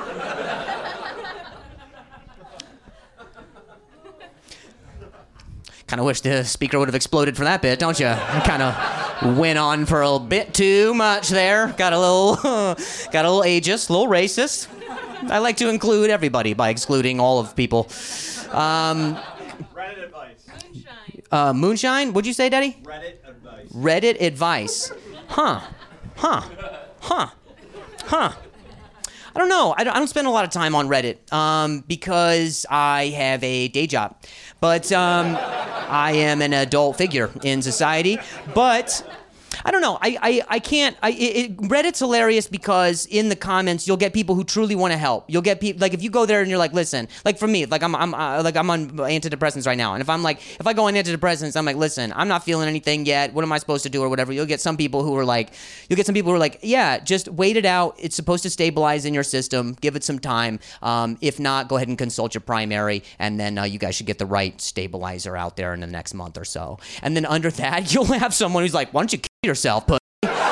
Kind of wish the speaker would have exploded for that bit, don't you? Kind of went on for a bit too much there. Got a little ageist, a little racist. I like to include everybody by excluding all of people. Reddit advice. Moonshine? What'd you say, Daddy? Reddit advice. Reddit advice. Huh. I don't know. I don't spend a lot of time on Reddit because I have a day job. But I am an adult figure in society. But I don't know. I can't. Reddit's hilarious because in the comments you'll get people who truly want to help. You'll get people like if you go there and you're like, listen, like for me, like I'm on antidepressants right now, and if I go on antidepressants, I'm like, listen, I'm not feeling anything yet. What am I supposed to do or whatever? You'll get some people who are like, yeah, just wait it out. It's supposed to stabilize in your system. Give it some time. If not, go ahead and consult your primary, and then you guys should get the right stabilizer out there in the next month or so. And then under that, you'll have someone who's like, why don't you yourself, pussy.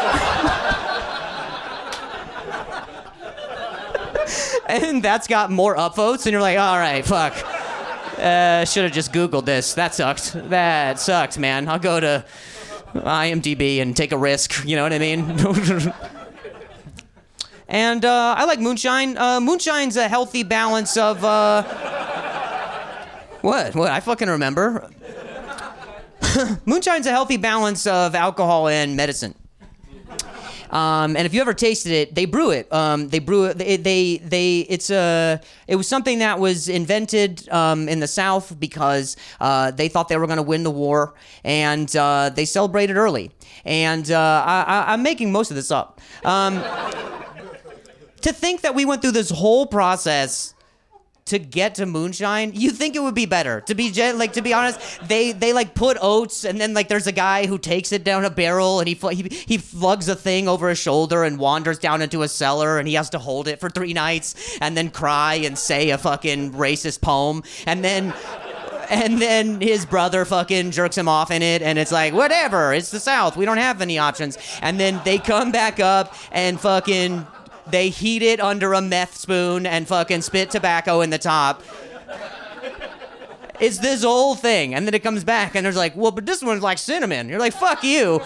And that's got more upvotes, and you're like, all right, fuck. Should have just Googled this. That sucks, man. I'll go to IMDb and take a risk. You know what I mean? And I like moonshine. Moonshine's a healthy balance of what? I fucking remember. Moonshine's a healthy balance of alcohol and medicine. And if you ever tasted it, they brew it. It was something that was invented in the South because they thought they were going to win the war, and they celebrated early. And I'm making most of this up. To think that we went through this whole process to get to moonshine, you think it would be better. To be honest, they like put oats, and then like there's a guy who takes it down a barrel, and he lugs a thing over his shoulder and wanders down into a cellar, and he has to hold it for 3 nights and then cry and say a fucking racist poem, and then his brother fucking jerks him off in it, and it's like, whatever, it's the South, we don't have any options. And then they come back up and fucking they heat it under a meth spoon and fucking spit tobacco in the top. It's this whole thing. And then it comes back and there's like, well, but this one's like cinnamon. You're like, fuck you.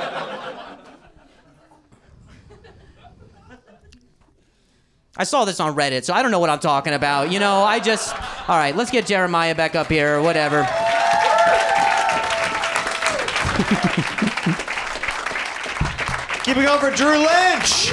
I saw this on Reddit, so I don't know what I'm talking about. You know, all right, let's get Jeremiah back up here or whatever. Keeping on for Drew Lynch.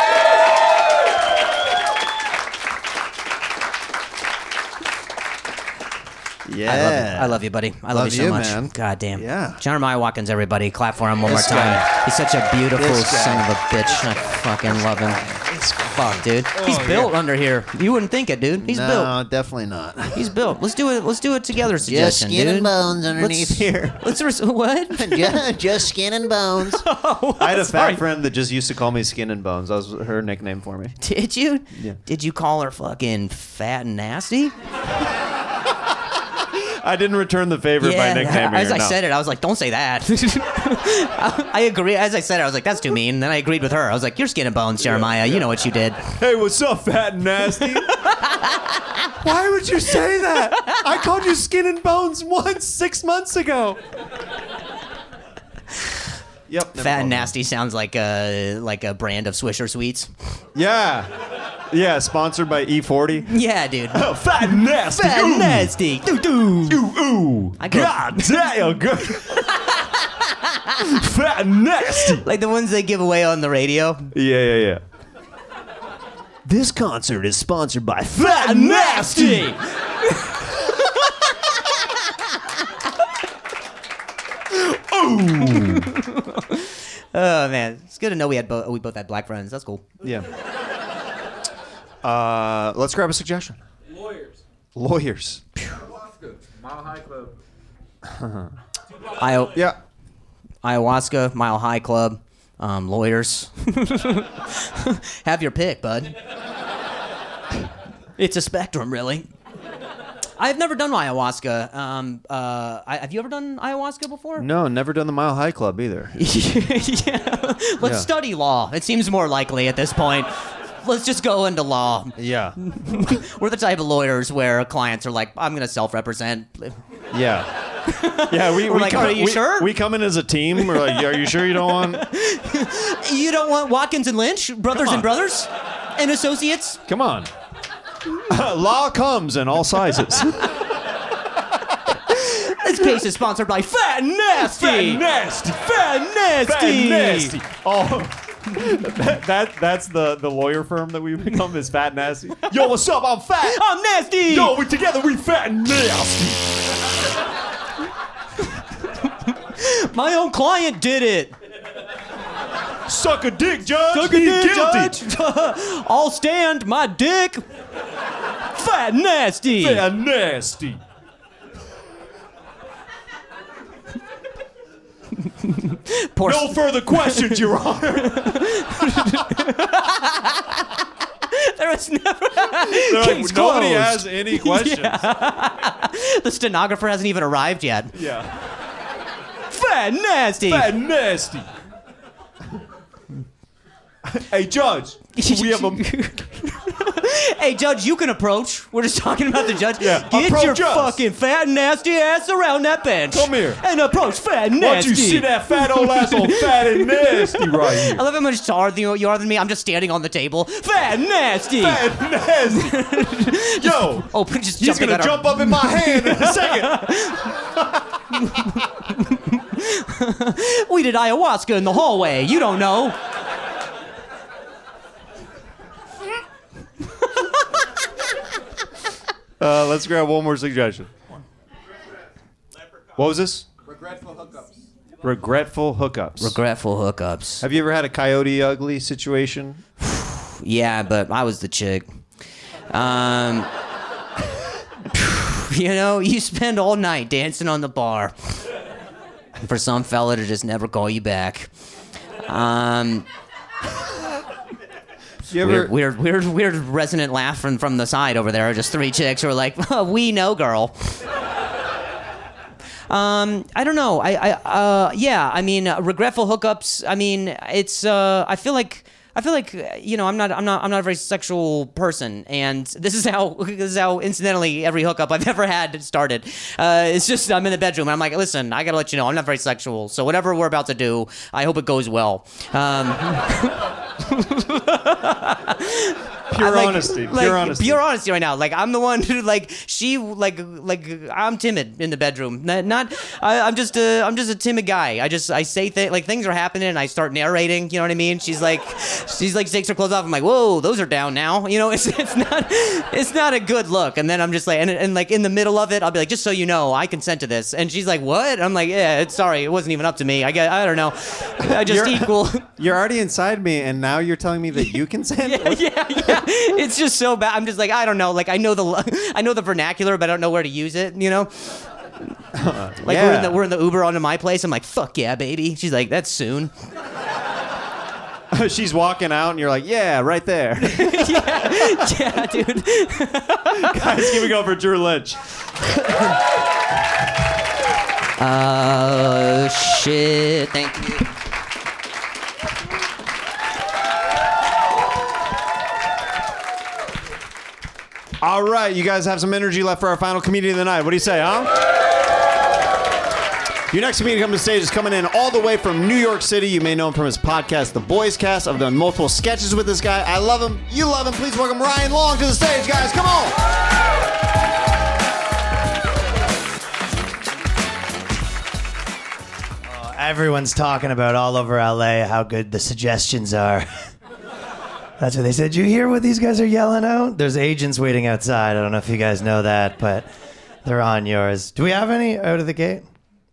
Yeah. I love you, buddy. I love you so much. Man. God damn. Yeah. Jeremiah Watkins, everybody. Clap for him one more time. He's such a beautiful son of a bitch. I fucking love him. fuck, dude. He's built under here. You wouldn't think it, dude. He's built. No, definitely not. He's built. Let's do it. Let's do it together. Suggestion, skin dude. and bones underneath here. What? just skin and bones. I had a fat friend that just used to call me Skin and Bones. That was her nickname for me. Did you? Yeah. Did you call her fucking fat and nasty? I didn't return the favor by nicknaming as her. I no. said it, I was like, don't say that. I agree. As I said it, I was like, that's too mean. And then I agreed with her. I was like, you're Skin and Bones, Jeremiah. You know what you did. Hey, what's up, fat and nasty? Why would you say that? I called you Skin and Bones once 6 months ago. Yep. Fat and nasty sounds like a brand of Swisher Sweets. Yeah. Yeah, sponsored by E40. Yeah, dude. Oh, fat and nasty. Fat and nasty. Doo-doo. Ooh. God damn. Good. Fat and nasty. Like the ones they give away on the radio. Yeah. This concert is sponsored by Fat and Nasty. Ooh. Oh man, it's good to know we both had black friends. That's cool. Yeah. Let's grab a suggestion. Lawyers. Mile High Club. Ayahuasca, Mile High Club, lawyers. Have your pick, bud. It's a spectrum, really. I've never done ayahuasca. Have you ever done ayahuasca before? No, never done the Mile High Club either. Let's study law. It seems more likely at this point. Let's just go into law. Yeah. We're the type of lawyers where clients are like, I'm going to self-represent. Yeah. Yeah, We're like, are you sure? We come in as a team. We're like, are you sure you don't want... You don't want Watkins and Lynch? Brothers and Brothers? And Associates? Come on. Law comes in all sizes. This case is sponsored by Fat and Nasty. Fat and Nasty. Fat and Nasty. Fat and Nasty. Oh, that's the lawyer firm that we become is Fat and Nasty. Yo, what's up? I'm fat. I'm nasty. Yo, we together we Fat and Nasty. My own client did it. Suck a dick, Judge. Suck a dick, guilty. Judge. I'll stand my dick. Fat and Nasty. Fat and Nasty. No further questions, Your Honor. There was never. Like, nobody has any questions. Yeah. The stenographer hasn't even arrived yet. Yeah. Fat and Nasty. Fat and Nasty. Hey, Judge. We have a... Hey, Judge, you can approach. We're just talking about the judge. Yeah. Get Approach your us. fucking fat and nasty ass around that bench. Come here. And approach Fat and Why Nasty. don't you sit that fat old ass on Fat and Nasty right here? I love how much taller you are than me. I'm just standing on the table. Fat and Nasty. Fat and Nasty. Yo. Oh, just He's going to jump up in my hand in a second. We did ayahuasca in the hallway. You don't know. Let's grab one more suggestion. What was this? Regretful hookups. Regretful hookups. Regretful hookups. Have you ever had a Coyote Ugly situation? Yeah, but I was the chick. You know, you spend all night dancing on the bar for some fella to just never call you back. You ever... Weird resonant laugh from the side over there. Just three chicks who are like, oh, we know, girl. I don't know. Yeah. I mean, regretful hookups. I mean, it's. I feel like you know I'm not a very sexual person, and this is how incidentally every hookup I've ever had started. It's just I'm in the bedroom and I'm like, listen, I gotta let you know I'm not very sexual, so whatever we're about to do, I hope it goes well. Pure honesty Pure honesty right now. Like I'm the one who I'm timid in the bedroom. I'm just a timid guy. I say things are happening and I start narrating. You know what I mean? She's like takes her clothes off. I'm like, whoa, those are down now. You know, it's not a good look. And then I'm just like, and like in the middle of it, I'll be like, just so you know, I consent to this. And she's like, what? I'm like, yeah, sorry, it wasn't even up to me. I don't know. I just equal. You're already inside me, and now now you're telling me that you consent? yeah. It's just so bad. I'm just like, I don't know. Like I know the vernacular, but I don't know where to use it. You know. Like we're in the Uber onto my place. I'm like, fuck yeah, baby. She's like, that's soon. She's walking out, and you're like, yeah, right there. yeah, dude. Guys, give it go for Drew Lynch. Shit. Thank you. All right, you guys have some energy left for our final comedian of the night. What do you say, huh? Your next comedian coming to stage is coming in all the way from New York City. You may know him from his podcast, The Boys Cast. I've done multiple sketches with this guy. I love him. You love him. Please welcome Ryan Long to the stage, guys. Come on. Everyone's talking about all over LA how good the suggestions are. That's what they said. You hear what these guys are yelling out? There's agents waiting outside. I don't know if you guys know that, but they're on yours. Do we have any out of the gate?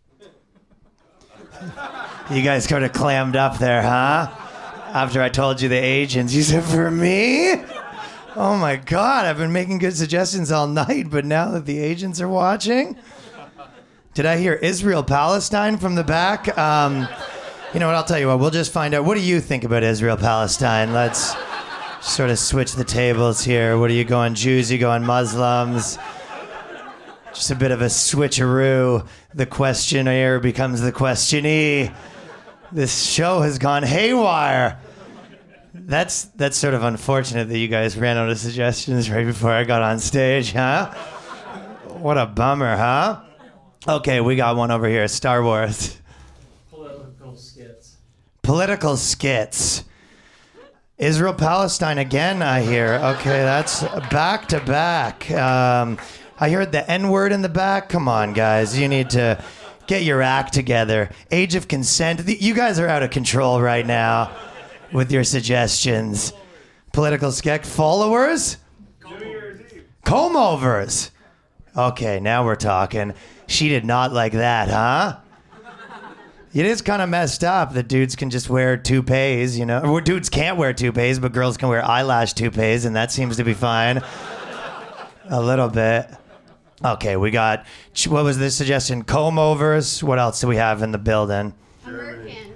You guys kind of clammed up there, huh? After I told you the agents, you said, for me? Oh my God, I've been making good suggestions all night, but now that the agents are watching? Did I hear Israel-Palestine from the back? You know what, I'll tell you what, we'll just find out. What do you think about Israel-Palestine? Let's sort of switch the tables here. What are you going, Jews? You going Muslims? Just a bit of a switcheroo. The questionnaire becomes the questionee. This show has gone haywire. That's sort of unfortunate that you guys ran out of suggestions right before I got on stage, huh? What a bummer, huh? Okay, we got one over here. Star Wars. Political skits. Political skits. Israel-Palestine again, I hear. Okay, that's back to back. I heard the N-word in the back. Come on, guys. You need to get your act together. Age of consent. You guys are out of control right now with your suggestions. Political sketch. Followers? Comb-overs. Okay, now we're talking. She did not like that, huh? It is kind of messed up that dudes can just wear toupees, you know? Or dudes can't wear toupees, but girls can wear eyelash toupees, and that seems to be fine. A little bit. Okay, we got, what was the suggestion? Comb-overs. What else do we have in the building? American.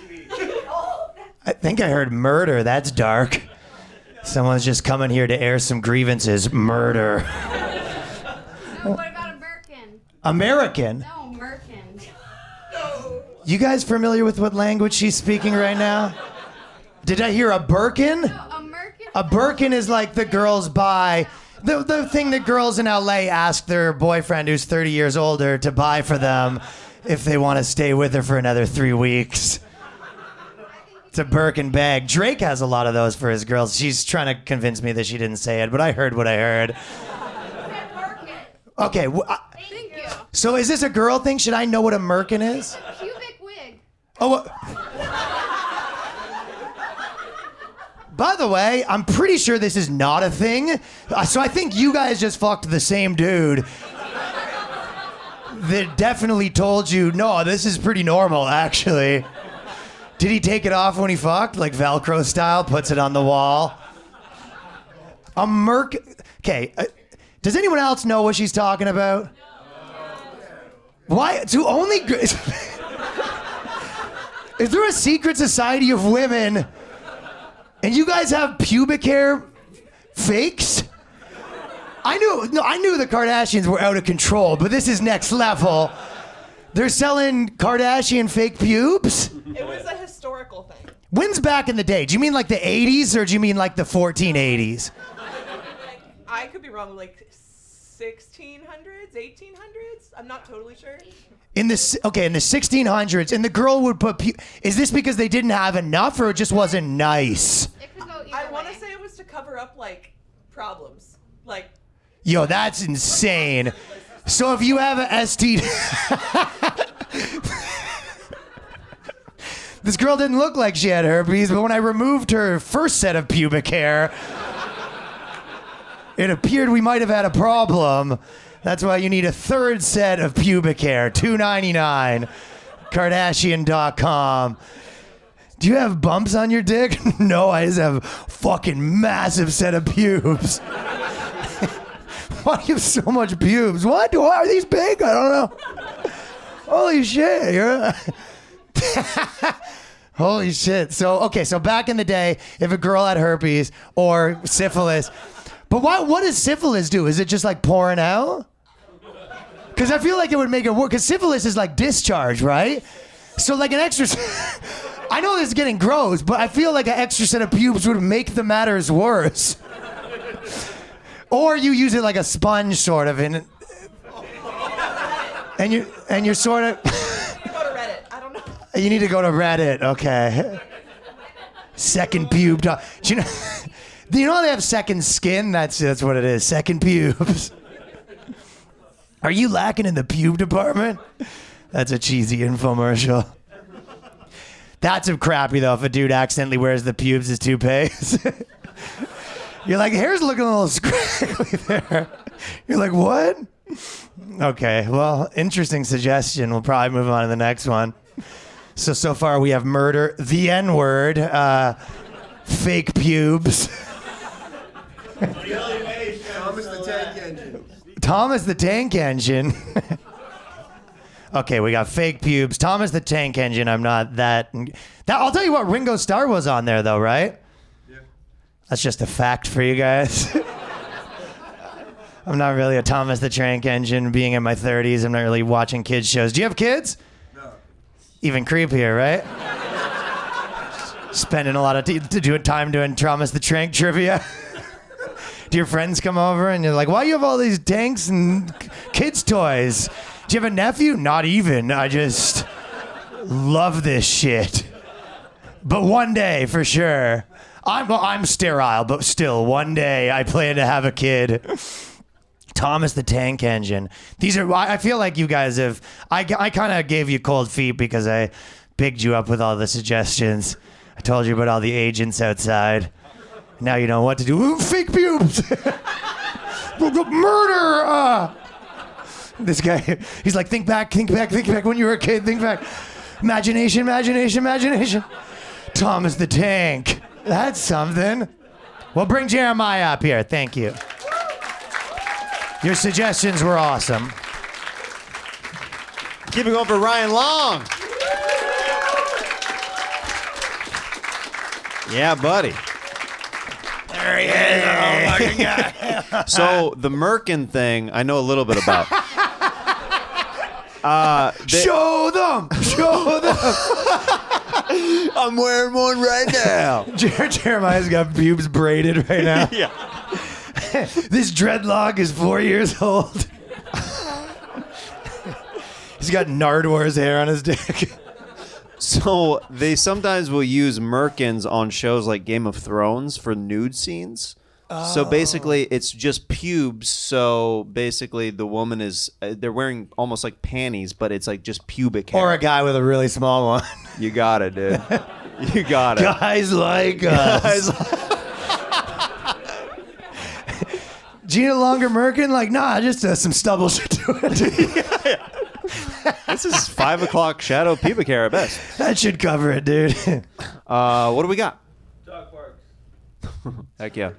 I think I heard murder. That's dark. Someone's just coming here to air some grievances. Murder. No, what about American? American? No, American. You guys familiar with what language she's speaking right now? Did I hear a Birkin? No, American. A Birkin is like the girls buy... The thing that girls in LA ask their boyfriend who's 30 years older to buy for them if they want to stay with her for another 3 weeks. It's a Birkin bag. Drake has a lot of those for his girls. She's trying to convince me that she didn't say it, but I heard what I heard. Okay. Thank you. So is this a girl thing? Should I know what a merkin is? Pubic wig. Oh, by the way, I'm pretty sure this is not a thing. So I think you guys just fucked the same dude that definitely told you, no, this is pretty normal, actually. Did he take it off when he fucked? Like Velcro style, puts it on the wall? A merc... Okay, does anyone else know what she's talking about? Why? To only... Is there a secret society of women... And you guys have pubic hair fakes? I knew the Kardashians were out of control, but this is next level. They're selling Kardashian fake pubes? It was a historical thing. When's back in the day? Do you mean like the 80s or do you mean like the 1480s? I could be wrong, like 1600s, 1800s? I'm not totally sure. In the 1600s, and the girl would put is this because they didn't have enough or it just wasn't nice? I want to say it was to cover up, like, problems. Like... Yo, that's insane. So if you have an STD... This girl didn't look like she had herpes, but when I removed her first set of pubic hair, it appeared we might have had a problem. That's why you need a third set of pubic hair, $2.99, Kardashian.com. Do you have bumps on your dick? No, I just have fucking massive set of pubes. Why do you have so much pubes? What? Why are these big? I don't know. Holy shit. Holy shit. So back in the day, if a girl had herpes or syphilis, but what does syphilis do? Is it just like pouring out? Because I feel like it would make it work. Because syphilis is like discharge, right? So like an extra... I know this is getting gross, but I feel like an extra set of pubes would make the matters worse. Or you use it like a sponge, sort of, and you're sort of... Go to Reddit. I don't know. You need to go to Reddit, okay. Second pube dog. Do you know they have second skin? That's what it is. Second pubes. Are you lacking in the pube department? That's a cheesy infomercial. That's a crappy though if a dude accidentally wears the pubes as toupees. You're like, hair's looking a little scraggly there. You're like, what? Okay, well, interesting suggestion. We'll probably move on to the next one. So far we have murder, the N-word, fake pubes. Thomas the Tank Engine. Thomas the Tank Engine. Okay, we got fake pubes. Thomas the Tank Engine. I'm not that. I'll tell you what, Ringo Starr was on there though, right? Yeah. That's just a fact for you guys. I'm not really a Thomas the Tank Engine. Being in my 30s, I'm not really watching kids shows. Do you have kids? No. Even creepier, right? Spending a lot of time doing Thomas the Tank trivia. Do your friends come over and you're like, why do you have all these tanks and kids' toys? Do you have a nephew? Not even. I just love this shit. But one day, for sure. I'm sterile, but still, one day I plan to have a kid. Thomas the Tank Engine. These are, I feel like you guys have, I kind of gave you cold feet because I bigged you up with all the suggestions. I told you about all the agents outside. Now you know what to do. Ooh, fake pubes. Murder. This guy, he's like, think back when you were a kid. Think back. Imagination. Thomas the Tank. That's something. Well, bring Jeremiah up here. Thank you. Your suggestions were awesome. Keep it going for Ryan Long. Yeah, buddy. There he is. Oh, fucking God. So the Merkin thing, I know a little bit about. Show them. I'm wearing one right now. Jeremiah's got pubes braided right now. Yeah. This dreadlock is 4 years old. He's got Nardwar's hair on his dick. So they sometimes will use Merkins on shows like Game of Thrones for nude scenes. Oh. So basically, it's just pubes. So basically, the woman is they're wearing almost like panties, but it's like just pubic hair. Or a guy with a really small one. You got it, dude. You got it. Guys like us. Do you need a longer Merkin? Like, nah, just some stubble shit to it. This is 5 o'clock shadow pubic hair at best. That should cover it, dude. What do we got? Dog parks. Heck yeah.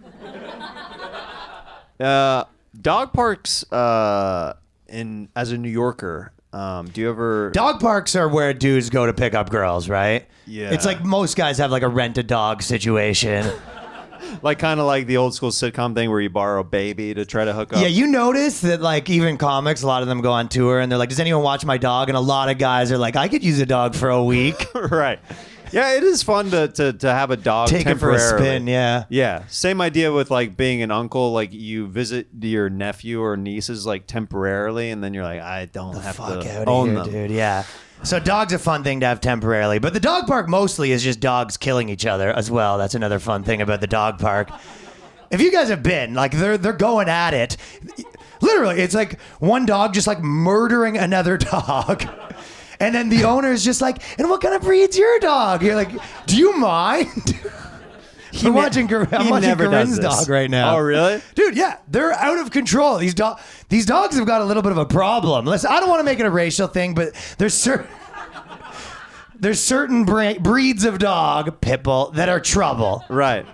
Dog parks. As a New Yorker, do you ever? Dog parks are where dudes go to pick up girls, right? Yeah. It's like most guys have like a rent a dog situation. Like kind of like the old school sitcom thing where you borrow a baby to try to hook up. Yeah, you notice that like even comics, a lot of them go on tour and they're like, does anyone watch my dog? And a lot of guys are like, I could use a dog for a week. Right. Yeah, it is fun to have a dog Take it for a temporarily. spin, yeah. Yeah. Same idea with like being an uncle. Like you visit your nephew or nieces like temporarily, and then you're like, I don't have to own them. Dude. Yeah. So dog's a fun thing to have temporarily, but the dog park mostly is just dogs killing each other as well. That's another fun thing about the dog park. If you guys have been, like they're going at it. Literally, it's like one dog just like murdering another dog. And then the owner is just like, and what kind of breed's your dog? You're like, do you mind? I'm watching Corinne's dog right now. Oh, really? Dude, yeah. They're out of control. These dogs have got a little bit of a problem. Listen, I don't want to make it a racial thing, but there's certain... there's certain breeds of dog, pit bull, that are trouble. Right.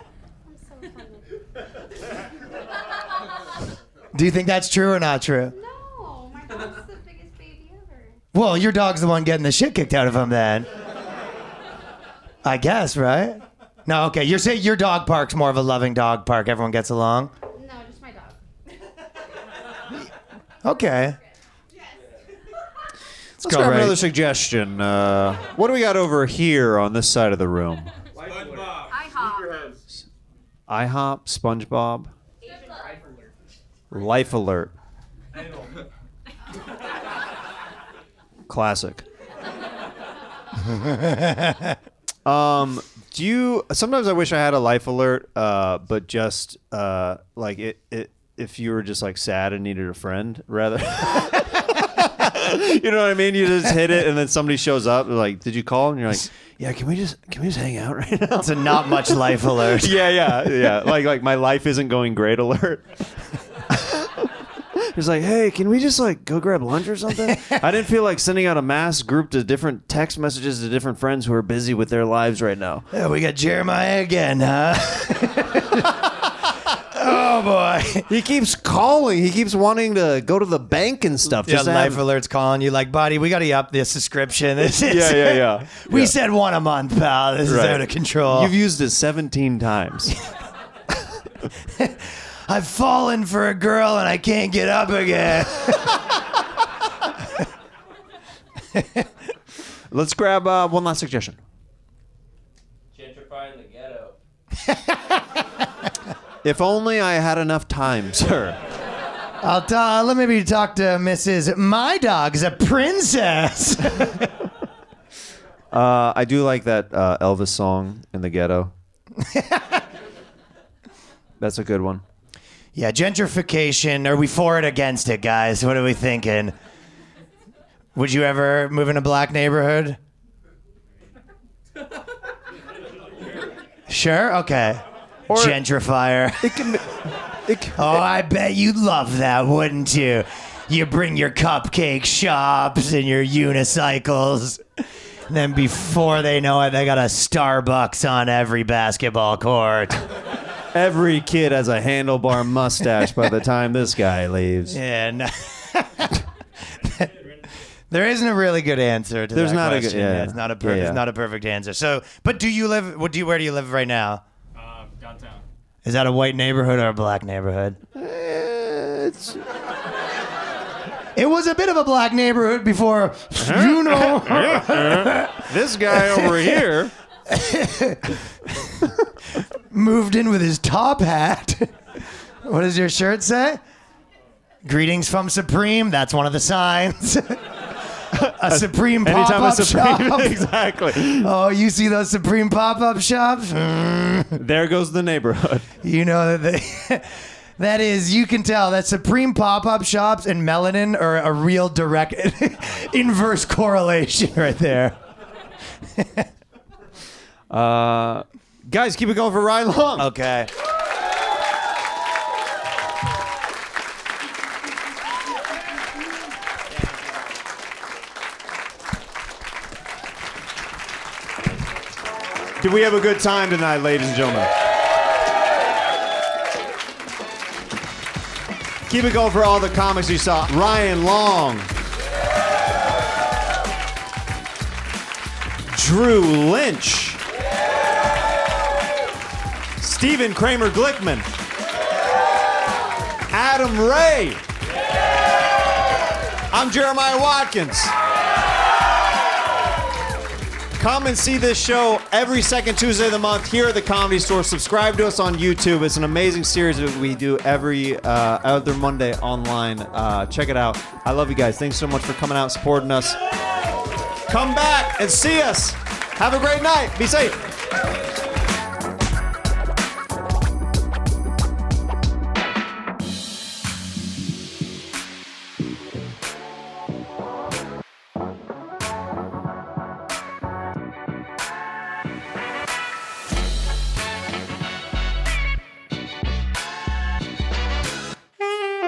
Do you think that's true or not true? No, my dog's the biggest baby ever. Well, your dog's the one getting the shit kicked out of him then. I guess, right? No, okay. You're saying your dog park's more of a loving dog park. Everyone gets along? No, just my dog. Okay. Let's grab another suggestion. What do we got over here on this side of the room? IHOP. IHOP, SpongeBob, Life Alert. Classic. Do you? Sometimes I wish I had a Life Alert, but just like it. If you were just like sad and needed a friend, rather. You know what I mean? You just hit it, and then somebody shows up. They're like, "Did you call?" And you're like, "Yeah, can we just hang out right now?" It's a not much Life Alert. Yeah. Like my life isn't going great alert. He's like, "Hey, can we just like go grab lunch or something?" I didn't feel like sending out a mass group to different text messages to different friends who are busy with their lives right now. Yeah, we got Jeremiah again, huh? Oh boy, he keeps calling. He keeps wanting to go to the bank and stuff. Yeah, Life Alert's calling you like, buddy, we got to up this subscription. This is, Yeah. We said one a month, pal. This is out of control. You've used it 17 times. I've fallen for a girl and I can't get up again. Let's grab one last suggestion. Gentrifying the ghetto. If only I had enough time, sir. Let me talk to Mrs. My dog's a princess. I do like that Elvis song in the ghetto. That's a good one. Yeah, gentrification. Are we for it, against it, guys? What are we thinking? Would you ever move in a black neighborhood? Sure? Okay. Or gentrifier. Oh, I bet you'd love that, wouldn't you? You bring your cupcake shops and your unicycles. And then before they know it, they got a Starbucks on every basketball court. Every kid has a handlebar mustache by the time this guy leaves. Yeah, no. There isn't a really good answer to There's that not question. a good, It's not a perfect, It's not a perfect answer. So, but do you live? Where do you live right now? Downtown. Is that a white neighborhood or a black neighborhood? It was a bit of a black neighborhood before, you know. This guy over here moved in with his top hat. What does your shirt say? Greetings from Supreme. That's one of the signs. A Supreme pop-up shop. Exactly. Oh, you see those Supreme pop-up shops? There goes the neighborhood. You know that that is, you can tell that Supreme pop-up shops and melanin are a real direct inverse correlation right there. Guys, keep it going for right long. Okay. Did we have a good time tonight, ladies and gentlemen? Keep it going for all the comics you saw. Ryan Long. Drew Lynch. Stephen Kramer Glickman. Adam Ray. I'm Jeremiah Watkins. Come and see this show every second Tuesday of the month here at the Comedy Store. Subscribe to us on YouTube. It's an amazing series that we do every other Monday online. Check it out. I love you guys. Thanks so much for coming out and supporting us. Come back and see us. Have a great night. Be safe.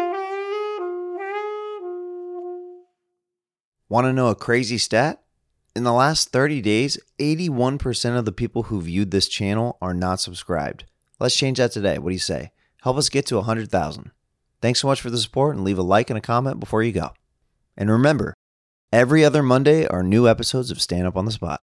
Want to know a crazy stat? In the last 30 days, 81% of the people who viewed this channel are not subscribed. Let's change that today. What do you say? Help us get to 100,000. Thanks so much for the support, and leave a like and a comment before you go. And remember, every other Monday are new episodes of Stand Up on the Spot.